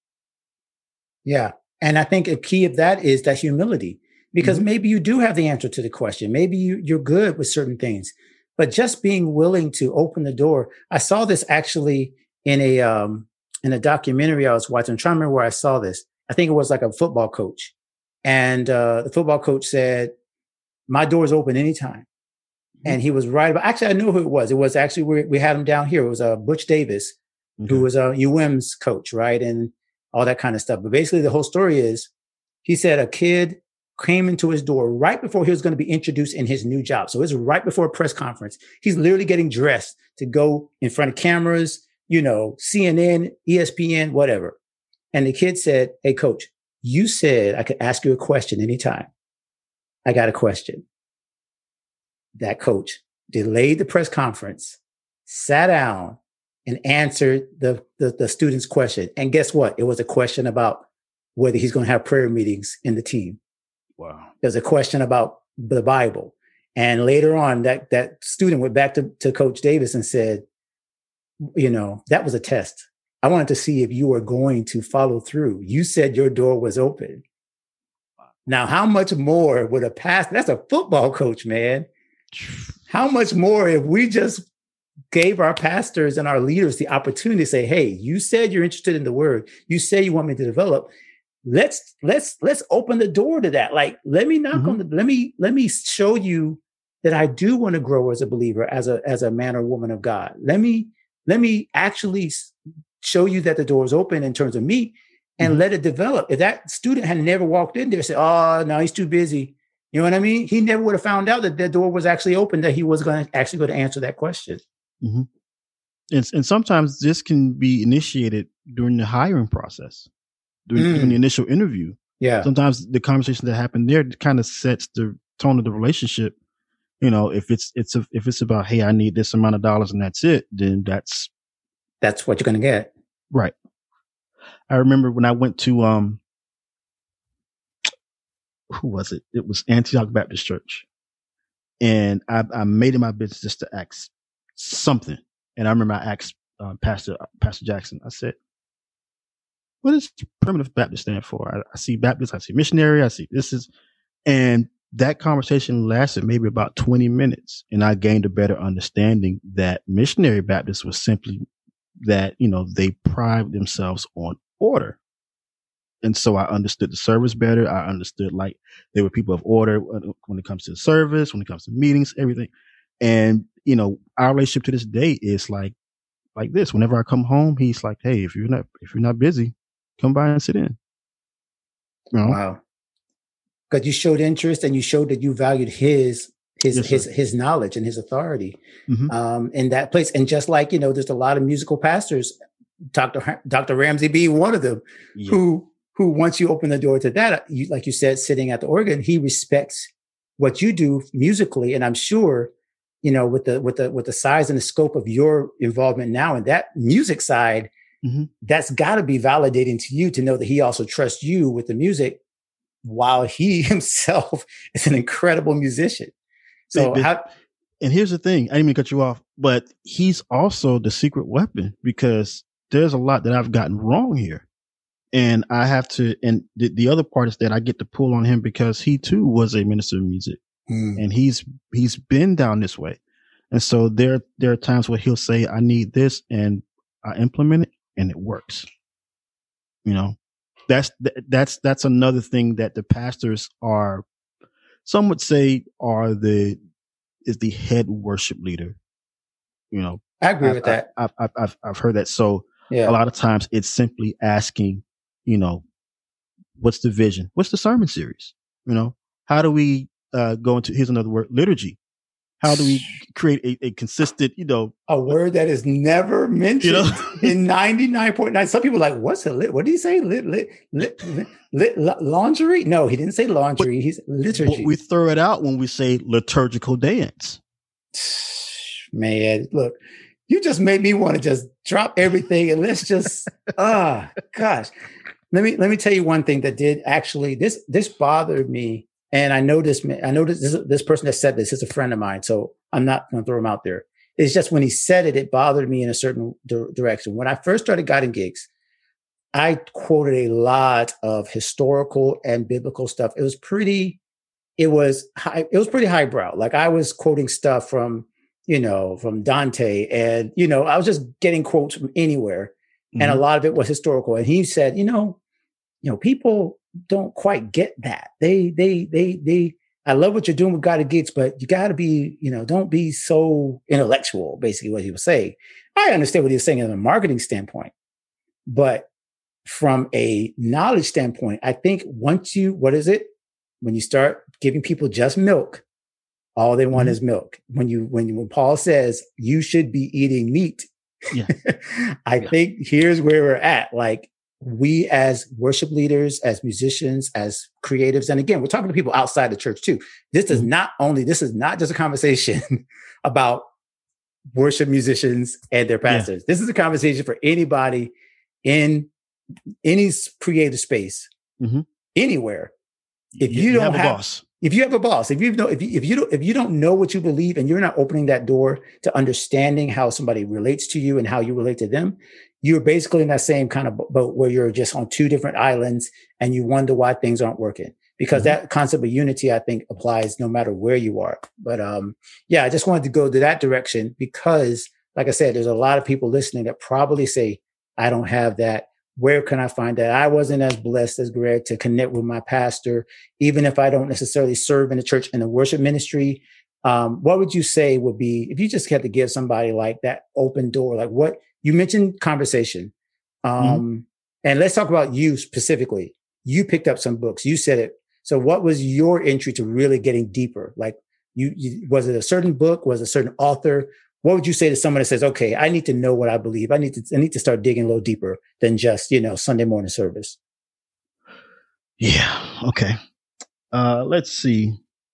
Yeah. And I think a key of that is that humility, because maybe you do have the answer to the question. Maybe you're good with certain things, but just being willing to open the door. I saw this actually in a documentary I was watching. I'm trying to remember where I saw this. I think it was like a football coach. And the football coach said, my door is open anytime. And he was right about, actually, I knew who it was. It was actually, we had him down here. It was Butch Davis, who was a UM's coach, right? And all that kind of stuff. But basically the whole story is, he said a kid came into his door right before he was going to be introduced in his new job. So it's right before a press conference. He's literally getting dressed to go in front of cameras, CNN, ESPN, whatever. And the kid said, hey, coach, you said I could ask you a question anytime. I got a question. That coach delayed the press conference, sat down, and answered the student's question. And guess what? It was a question about whether he's going to have prayer meetings in the team. Wow. There's a question about the Bible. And later on, that student went back to Coach Davis and said, that was a test. I wanted to see if you were going to follow through. You said your door was open. Now, how much more would a pastor, that's a football coach, man. How much more if we just gave our pastors and our leaders the opportunity to say, hey, you said you're interested in the word. You say you want me to develop. Let's open the door to that. Like, let me knock on let me show you that I do want to grow as a believer, as a man or woman of God. Let me actually show you that the door is open in terms of me and let it develop. If that student had never walked in there and said, oh, no, he's too busy. You know what I mean? He never would have found out that the door was actually open, that he was going to answer that question. Mm-hmm. And sometimes this can be initiated during the hiring process, during the initial interview. Yeah. Sometimes the conversation that happened there kind of sets the tone of the relationship. If it's about, hey, I need this amount of dollars and that's it, then that's what you're going to get. Right. I remember when I went to, who was it? It was Antioch Baptist Church. And I made it my business just to ask something. And I remember I asked Pastor Jackson, I said, what does Primitive Baptist stand for? I see Baptist, I see missionary, I see and that conversation lasted maybe about 20 minutes. And I gained a better understanding that missionary Baptist was simply that, they pride themselves on order. And so I understood the service better. I understood like they were people of order when it comes to the service, when it comes to meetings, everything. And, our relationship to this day is like this. Whenever I come home, he's like, hey, if you're not busy, come by and sit in. Wow. Because you showed interest and you showed that you valued his knowledge and his authority in that place. And just like, there's a lot of musical pastors, Dr. Ramsey being one of them, who once you open the door to that, like you said, sitting at the organ, he respects what you do musically. And I'm sure, with the size and the scope of your involvement now in that music side, that's got to be validating to you to know that he also trusts you with the music, while he himself is an incredible musician. So and here's the thing, I didn't mean to cut you off, but he's also the secret weapon, because there's a lot that I've gotten wrong here. And I have to, and the other part is that I get to pull on him because he too was a minister of music and he's been down this way. And so there are times where he'll say, I need this, and I implement it and it works. That's another thing that the pastors are, some would say is the head worship leader. I agree with that. I've heard that. So a lot of times it's simply asking, what's the vision? What's the sermon series? How do we go into, here's another word, liturgy. How do we create a consistent, a word that is never mentioned in 99.9. Some people are like, what's what did he say? Laundry? No, he didn't say laundry. He's liturgy. We throw it out when we say liturgical dance. Man, look, You just made me want to just drop everything and let's just, gosh. Let me tell you one thing that did actually, this bothered me. And I know this person that said this is a friend of mine. So I'm not going to throw him out there. It's just when he said it, it bothered me in a certain direction. When I first started guiding gigs, I quoted a lot of historical and biblical stuff. It was pretty highbrow. Like I was quoting stuff from Dante, and, I was just getting quotes from anywhere. Mm-hmm. And a lot of it was historical. And he said, people don't quite get that. I love what you're doing with Guided Gigs, but you got to be, don't be so intellectual, basically what he was saying. I understand what he was saying in a marketing standpoint, but from a knowledge standpoint, I think when you start giving people just milk, all they want is milk. When Paul says you should be eating meat, I think here's where we're at. Like we as worship leaders, as musicians, as creatives, and again, we're talking to people outside the church too. This is not just a conversation about worship musicians and their pastors. This is a conversation for anybody in any creative space, anywhere. If you have a boss, if you don't know what you believe and you're not opening that door to understanding how somebody relates to you and how you relate to them, you're basically in that same kind of boat where you're just on two different islands and you wonder why things aren't working. Because that concept of unity, I think, applies no matter where you are. But I just wanted to go to that direction because, like I said, there's a lot of people listening that probably say, I don't have that. Where can I find that? I wasn't as blessed as Greg to connect with my pastor, even if I don't necessarily serve in the church in the worship ministry. What would you say would be, if you just had to give somebody like that open door, like what you mentioned conversation. And let's talk about you specifically. You picked up some books, you said it. So what was your entry to really getting deeper? Like was it a certain book? Was it a certain author? What would you say to someone that says, okay, I need to know what I believe. I need to start digging a little deeper than just, Sunday morning service. Yeah. Okay. Let's see.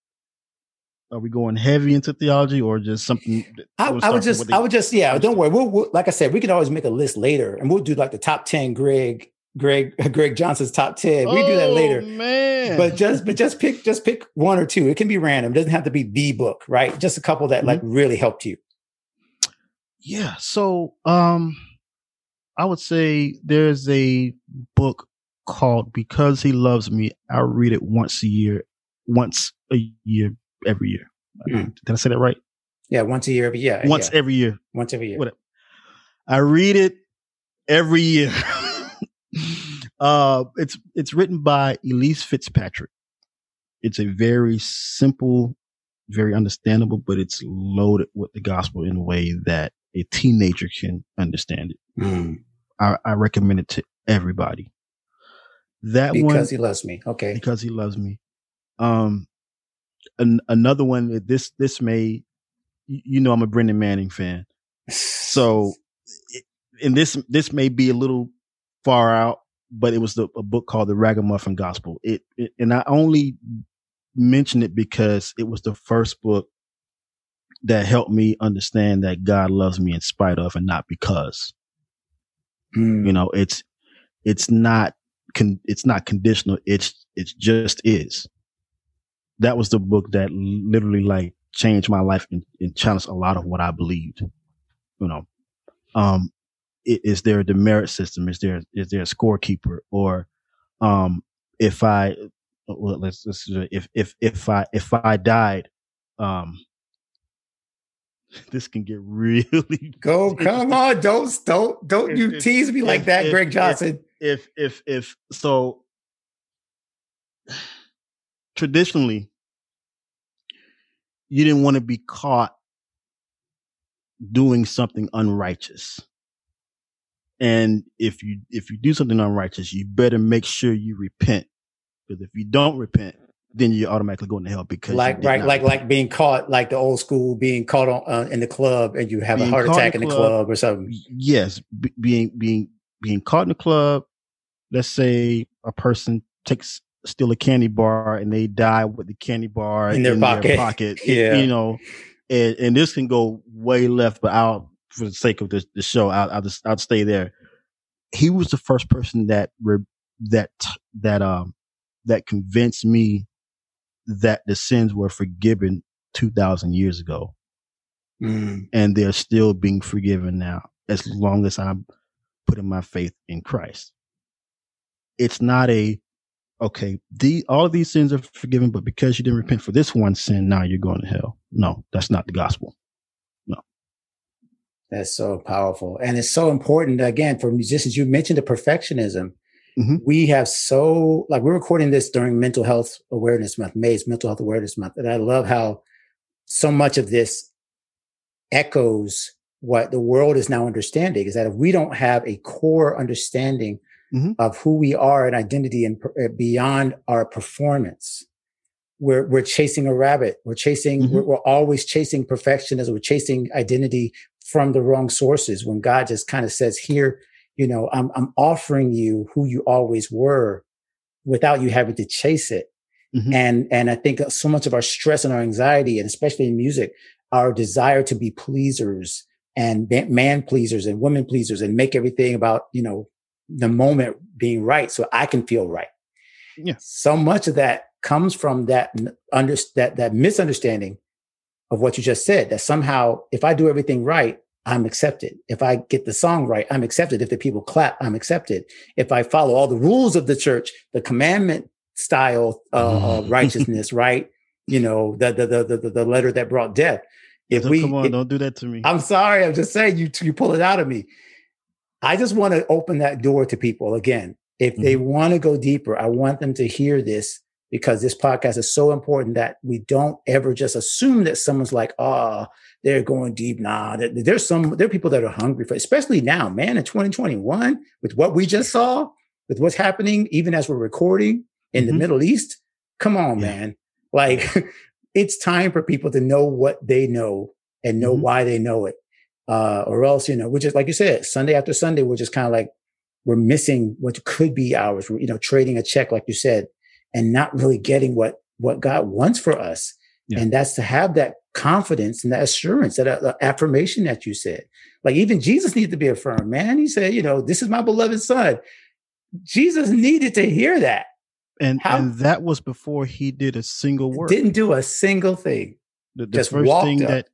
Are we going heavy into theology or just something? I would just, don't worry. We'll, like I said, we can always make a list later and we'll do like the top 10 Greg Johnson's top 10. We do that later, man. But just pick one or two. It can be random. It doesn't have to be the book, right? Just a couple that like really helped you. Yeah. So, I would say there's a book called Because He Loves Me. I read it once a year, every year. Did I say that right? Yeah. Once a year, every year. Every year. Once every year. Whatever. I read it every year. It's written by Elise Fitzpatrick. It's a very simple, very understandable, but it's loaded with the gospel in a way that a teenager can understand it. I recommend it to everybody. Because He Loves Me. Okay. Because He Loves Me. Another one, this may, I'm a Brendan Manning fan. So, and this may be a little far out, but it was a book called The Ragamuffin Gospel. And I only mention it because it was the first book that helped me understand that God loves me in spite of and not because. It's not conditional. It's just is. That was the book that literally like changed my life and challenged a lot of what I believed. Is there a demerit system? Is there a scorekeeper? Or if I died, this can get really come on, don't you tease me like that, Greg Johnson. If so, traditionally, you didn't want to be caught doing something unrighteous. And if you do something unrighteous, you better make sure you repent. Because if you don't repent, then you automatically go into hell. Because like being caught, like the old school, being caught on in the club, and you have a heart attack in the club or something. Yes, being caught in the club. Let's say a person steal a candy bar and they die with the candy bar in their pocket. Yeah, and this can go way left, but for the sake of the show, I'll stay there. He was the first person that convinced me that the sins were forgiven 2,000 years ago. And they're still being forgiven now, as long as I'm putting my faith in Christ. It's not all of these sins are forgiven, but because you didn't repent for this one sin, now you're going to hell. No, that's not the gospel. No. That's so powerful. And it's so important, again, for musicians. You mentioned the perfectionism. Mm-hmm. We have we're recording this during Mental Health Awareness Month, May's Mental Health Awareness Month. And I love how so much of this echoes what the world is now understanding, is that if we don't have a core understanding of who we are and identity and beyond our performance, we're chasing a rabbit. We're always chasing perfectionism. We're chasing identity from the wrong sources, when God just kind of says, here, I'm offering you who you always were without you having to chase it. And I think so much of our stress and our anxiety, and especially in music, our desire to be pleasers and man pleasers and women pleasers and make everything about, the moment being right so I can feel right. Yeah. So much of that comes from that misunderstanding of what you just said, that somehow if I do everything right, I'm accepted. If I get the song right, I'm accepted. If the people clap, I'm accepted. If I follow all the rules of the church, the commandment style of righteousness, right? The letter that brought death. Don't do that to me. I'm sorry. I'm just saying you pull it out of me. I just want to open that door to people again. If they want to go deeper, I want them to hear this, because this podcast is so important that we don't ever just assume that someone's like, they're going deep. Nah, there are people that are hungry for, especially now, man, in 2021, with what we just saw, with what's happening, even as we're recording in the Middle East. Come on, man. Like, it's time for people to know what they know and know why they know it. Or else, we're just, like you said, Sunday after Sunday, we're just kind of like, we're missing what could be ours. We're, trading a check, like you said, and not really getting what God wants for us. Yeah. And that's to have that confidence and that assurance, that affirmation that you said. Like, even Jesus needed to be affirmed, man. He said, this is my beloved son. Jesus needed to hear that. And that was before he did a single word. Didn't do a single thing. The just first thing up.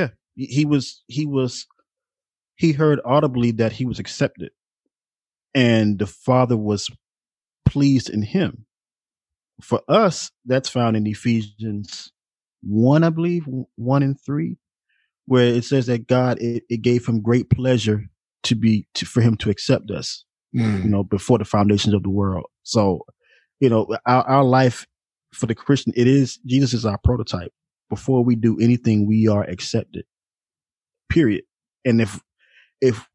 He heard audibly that he was accepted, and the Father was pleased in him. For us, that's found in Ephesians 1, I believe, 1 and 3, where it says that God, it gave him great pleasure for him to accept us, before the foundations of the world. So, our life for the Christian, Jesus is our prototype. Before we do anything, we are accepted, period. And if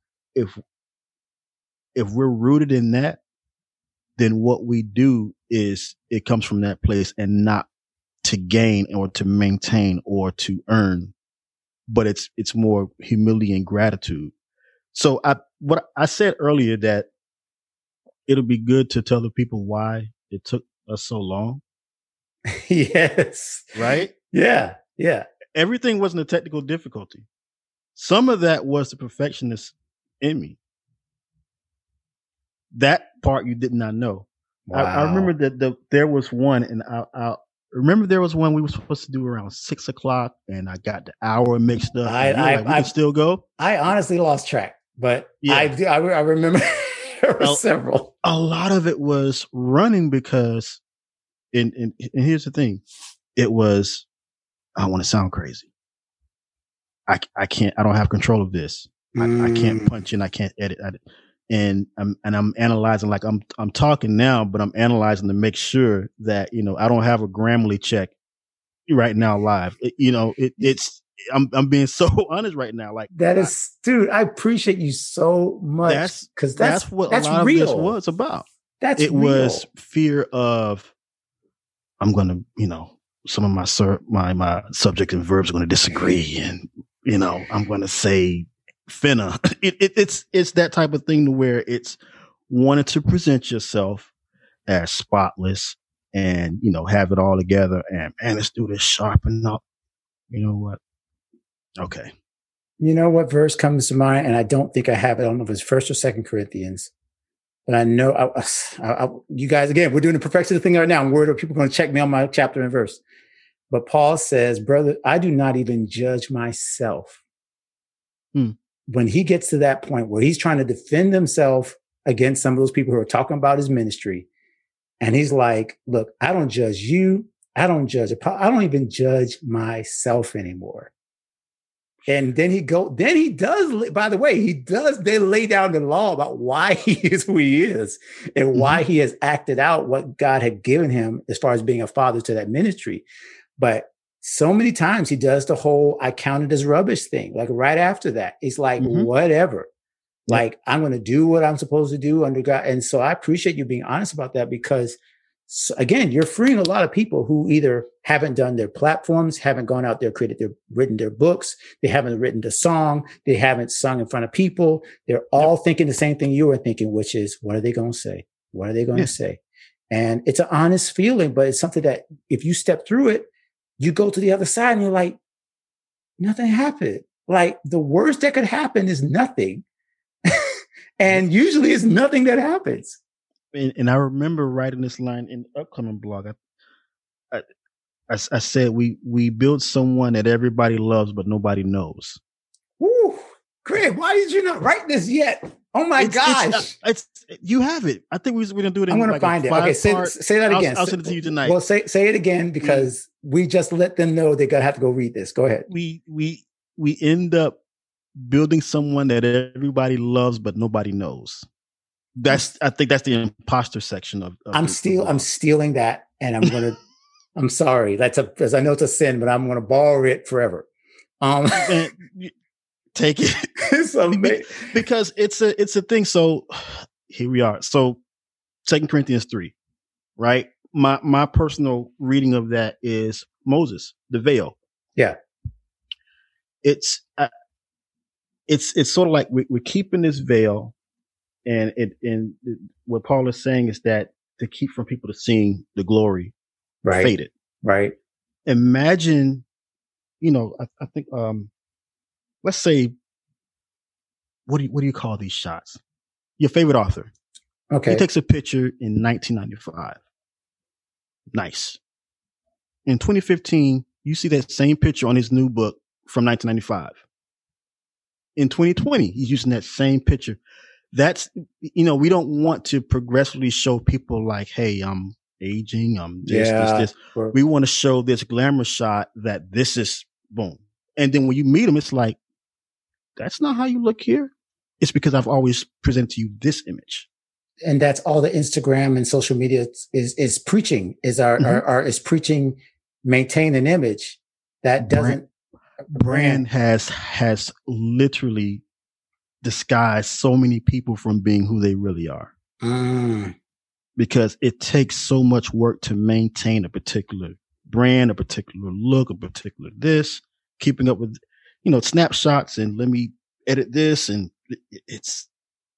we're rooted in that, then what we do is it comes from that place, and not to gain or to maintain or to earn, but it's more humility and gratitude. So what I said earlier, that it'll be good to tell the people why it took us so long. Yes. Right? Yeah. Yeah. Everything wasn't a technical difficulty. Some of that was the perfectionist in me. That part you did not know. Wow. I remember that there was one, and I remember there was one we were supposed to do around 6:00, and I got the hour mixed up. I can still go. I honestly lost track, but yeah. I remember there were several. A lot of it was running because, and here's the thing, it was, I don't want to sound crazy. I can't. I don't have control of this. I can't punch in. I can't edit. And I'm analyzing, like I'm talking now, but I'm analyzing to make sure that I don't have a Grammarly check right now live. I'm being so honest right now. Like, that is, dude. I appreciate you so much, because that's what that's a lot real. of this was about. It was fear of, I'm gonna, some of my subject and verbs are going to disagree, and I'm going to say finna. It's that type of thing, to where it's wanting to present yourself as spotless and have it all together. And man, let's do this, sharpen up. You know what? Okay, You know what verse comes to mind? And I don't think I have it. I don't know if it's 1st or 2nd Corinthians. But I know you guys, again, we're doing the perfection thing right now. I'm worried people are going to check me on my chapter and verse. But Paul says, brother, I do not even judge myself. When he gets to that point where he's trying to defend himself against some of those people who are talking about his ministry. And he's like, look, I don't judge you. I don't even judge myself anymore. And then he does, by the way, they lay down the law about why he is who he is and why he has acted out what God had given him as far as being a father to that ministry. But so many times he does the whole, I count it as rubbish thing. Like right after that, he's like, whatever, like I'm going to do what I'm supposed to do under God. And so I appreciate you being honest about that because again, you're freeing a lot of people who either haven't done their platforms, haven't gone out there, written their books. They haven't written the song. They haven't sung in front of people. They're all thinking the same thing you were thinking, which is, what are they going to say? What are they going to say? And it's an honest feeling, but it's something that if you step through it, you go to the other side and you're like, nothing happened. Like the worst that could happen is nothing. And usually it's nothing that happens. And I remember writing this line in the upcoming blog. I said, we build someone that everybody loves, but nobody knows. Woo, Greg, why did you not write this yet? Oh my gosh. You have it. I think we're going to do it. I'm going to find it. Okay. Say that again. I'll send it to you tonight. Well, say it again because we just let them know they're going to have to go read this. Go ahead. We end up building someone that everybody loves, but nobody knows. I think that's the imposter section of I'm stealing that, and I'm gonna. I'm sorry. Because I know it's a sin, but I'm gonna borrow it forever. Take it because it's a thing. So here we are. So 2 Corinthians 3, right? My personal reading of that is Moses, the veil. Yeah, it's sort of like we're keeping this veil. And what Paul is saying is that to keep from people to seeing the glory faded. Right. Imagine, I think, let's say, what do you call these shots? Your favorite author. Okay. He takes a picture in 1995. Nice. In 2015, you see that same picture on his new book from 1995. In 2020, he's using that same picture. That's, we don't want to progressively show people like, hey, I'm aging, I'm this. We want to show this glamour shot that this is boom. And then when you meet them, it's like, that's not how you look here. It's because I've always presented to you this image. And that's all the Instagram and social media is preaching, is is preaching, maintain an image that doesn't. Brand has literally disguise so many people from being who they really are. Because it takes so much work to maintain a particular brand, a particular look, a particular this, keeping up with, snapshots and let me edit this. And it's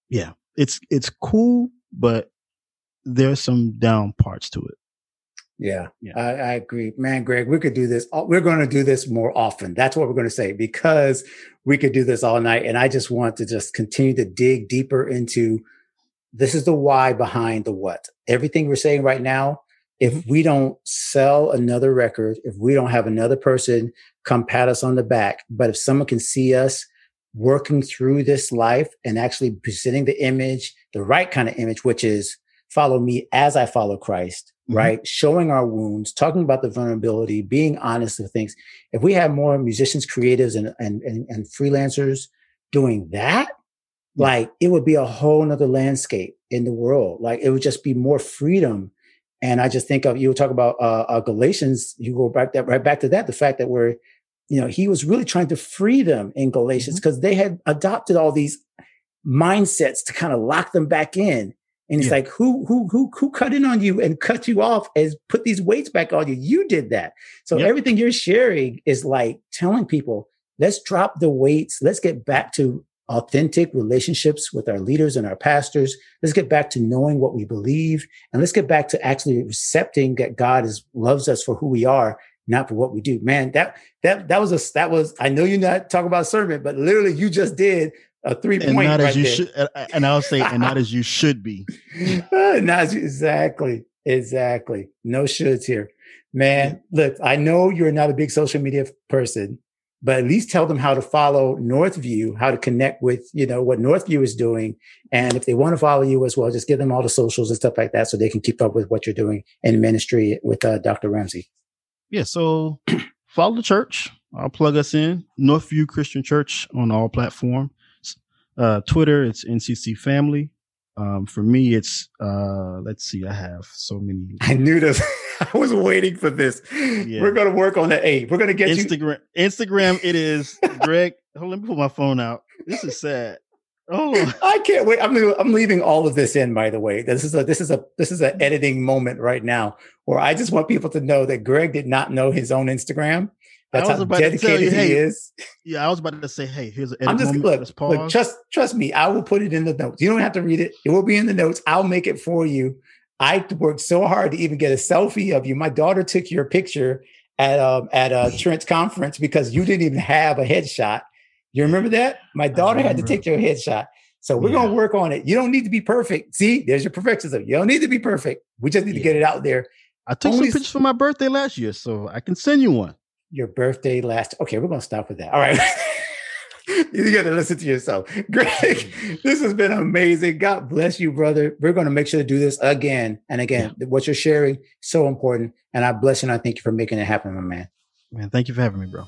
cool, but there's some down parts to it. Yeah. I agree, man. Greg, we could do this. We're going to do this more often. That's what we're going to say, because we could do this all night. And I just want to just continue to dig deeper into, this is the why behind the what. Everything we're saying right now, if we don't sell another record, if we don't have another person come pat us on the back, but if someone can see us working through this life and actually presenting the image, the right kind of image, which is follow me as I follow Christ, right? Showing our wounds, talking about the vulnerability, being honest with things. If we have more musicians, creatives, and freelancers doing that, like it would be a whole nother landscape in the world. Like it would just be more freedom. And I just think of, you were talking about Galatians, you go right back to that, the fact that he was really trying to free them in Galatians because they had adopted all these mindsets to kind of lock them back in. And it's like, who cut in on you and cut you off and put these weights back on you? You did that. So everything you're sharing is like telling people, let's drop the weights. Let's get back to authentic relationships with our leaders and our pastors. Let's get back to knowing what we believe. And let's get back to actually accepting that God loves us for who we are not for what we do. Man, that was, I know you're not talking about sermon, but literally you just did a 3-point right there. And I'll say, and not as you should be. Exactly. No shoulds here. Man, look, I know you're not a big social media person, but at least tell them how to follow Northview, how to connect with, what Northview is doing. And if they want to follow you as well, just give them all the socials and stuff like that so they can keep up with what you're doing in ministry with Dr. Ramsey. Yeah. So follow the church. I'll plug us in. Northview Christian Church on all platforms. Twitter, it's NCC Family. For me, it's, let's see, I have so many. I knew this. I was waiting for this. Yeah. We're going to work on the A. We're going to get Instagram, it is Greg. Hold on, let me pull my phone out. This is sad. Oh, I can't wait. I'm leaving all of this in, by the way. This is an editing moment right now where I just want people to know that Greg did not know his own Instagram. That's how dedicated he is. Yeah, I was about to say, hey, here's an edit moment. Look, trust me, I will put it in the notes. You don't have to read it. It will be in the notes. I'll make it for you. I worked so hard to even get a selfie of you. My daughter took your picture at Trent's conference because you didn't even have a headshot. You remember that? My daughter had to take your headshot. So we're going to work on it. You don't need to be perfect. See, there's your perfectionism. You don't need to be perfect. We just need to get it out there. I took some pictures for my birthday last year, so I can send you one. Your birthday okay, we're going to stop with that. All right. You got to listen to yourself. Greg, this has been amazing. God bless you, brother. We're going to make sure to do this again and again. Yeah. What you're sharing, so important. And I bless you and I thank you for making it happen, my man. Man, thank you for having me, bro.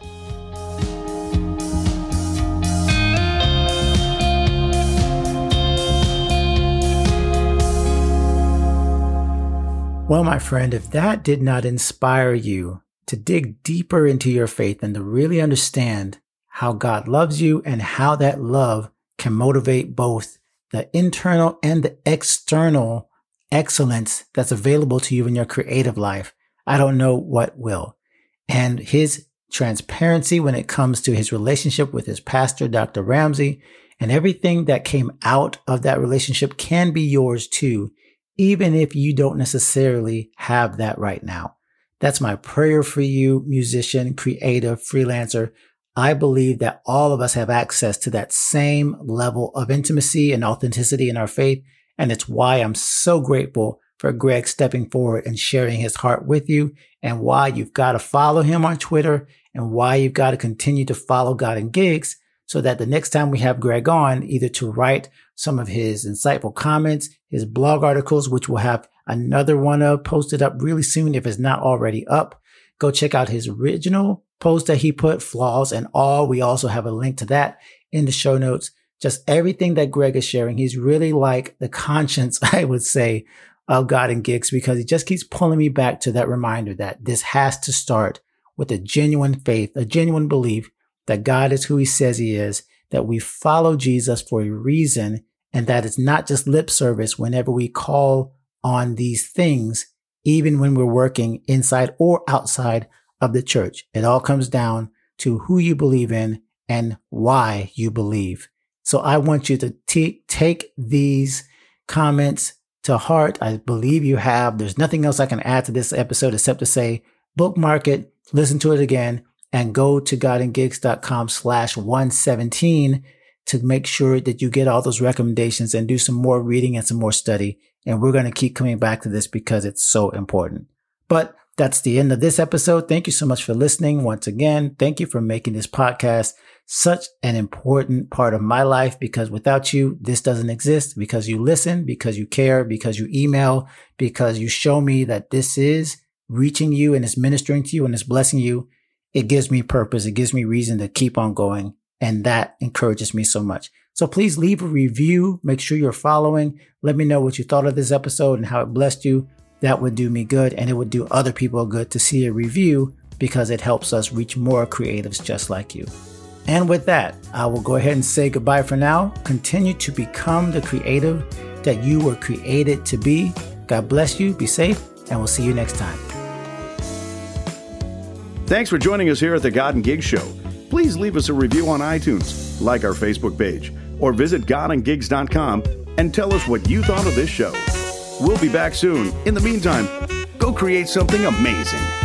Well, my friend, if that did not inspire you to dig deeper into your faith and to really understand how God loves you and how that love can motivate both the internal and the external excellence that's available to you in your creative life, I don't know what will. And his transparency when it comes to his relationship with his pastor, Dr. Ramsey, and everything that came out of that relationship can be yours too, even if you don't necessarily have that right now. That's my prayer for you, musician, creative, freelancer. I believe that all of us have access to that same level of intimacy and authenticity in our faith. And it's why I'm so grateful for Greg stepping forward and sharing his heart with you, and why you've got to follow him on Twitter, and why you've got to continue to follow God in Gigs, so that the next time we have Greg on, either to write some of his insightful comments, his blog articles, which we'll have another one posted up really soon if it's not already up. Go check out his original post that he put, Flaws and All. We also have a link to that in the show notes. Just everything that Greg is sharing. He's really like the conscience, I would say, of God in Gigs, because he just keeps pulling me back to that reminder that this has to start with a genuine faith, a genuine belief that God is who he says he is, that we follow Jesus for a reason, and that it's not just lip service whenever we call on these things, even when we're working inside or outside of the church. It all comes down to who you believe in and why you believe. So I want you to take these comments to heart. I believe you have. There's nothing else I can add to this episode except to say, bookmark it, listen to it again, and go to godandgigs.com/117 to make sure that you get all those recommendations and do some more reading and some more study. And we're going to keep coming back to this because it's so important. But that's the end of this episode. Thank you so much for listening. Once again, thank you for making this podcast such an important part of my life, because without you, this doesn't exist. Because you listen, because you care, because you email, because you show me that this is reaching you and it's ministering to you and it's blessing you. It gives me purpose. It gives me reason to keep on going. And that encourages me so much. So please leave a review. Make sure you're following. Let me know what you thought of this episode and how it blessed you. That would do me good, and it would do other people good to see a review, because it helps us reach more creatives just like you. And with that, I will go ahead and say goodbye for now. Continue to become the creative that you were created to be. God bless you. Be safe, and we'll see you next time. Thanks for joining us here at the God and Gigs Show. Please leave us a review on iTunes, like our Facebook page, or visit godandgigs.com and tell us what you thought of this show. We'll be back soon. In the meantime, go create something amazing.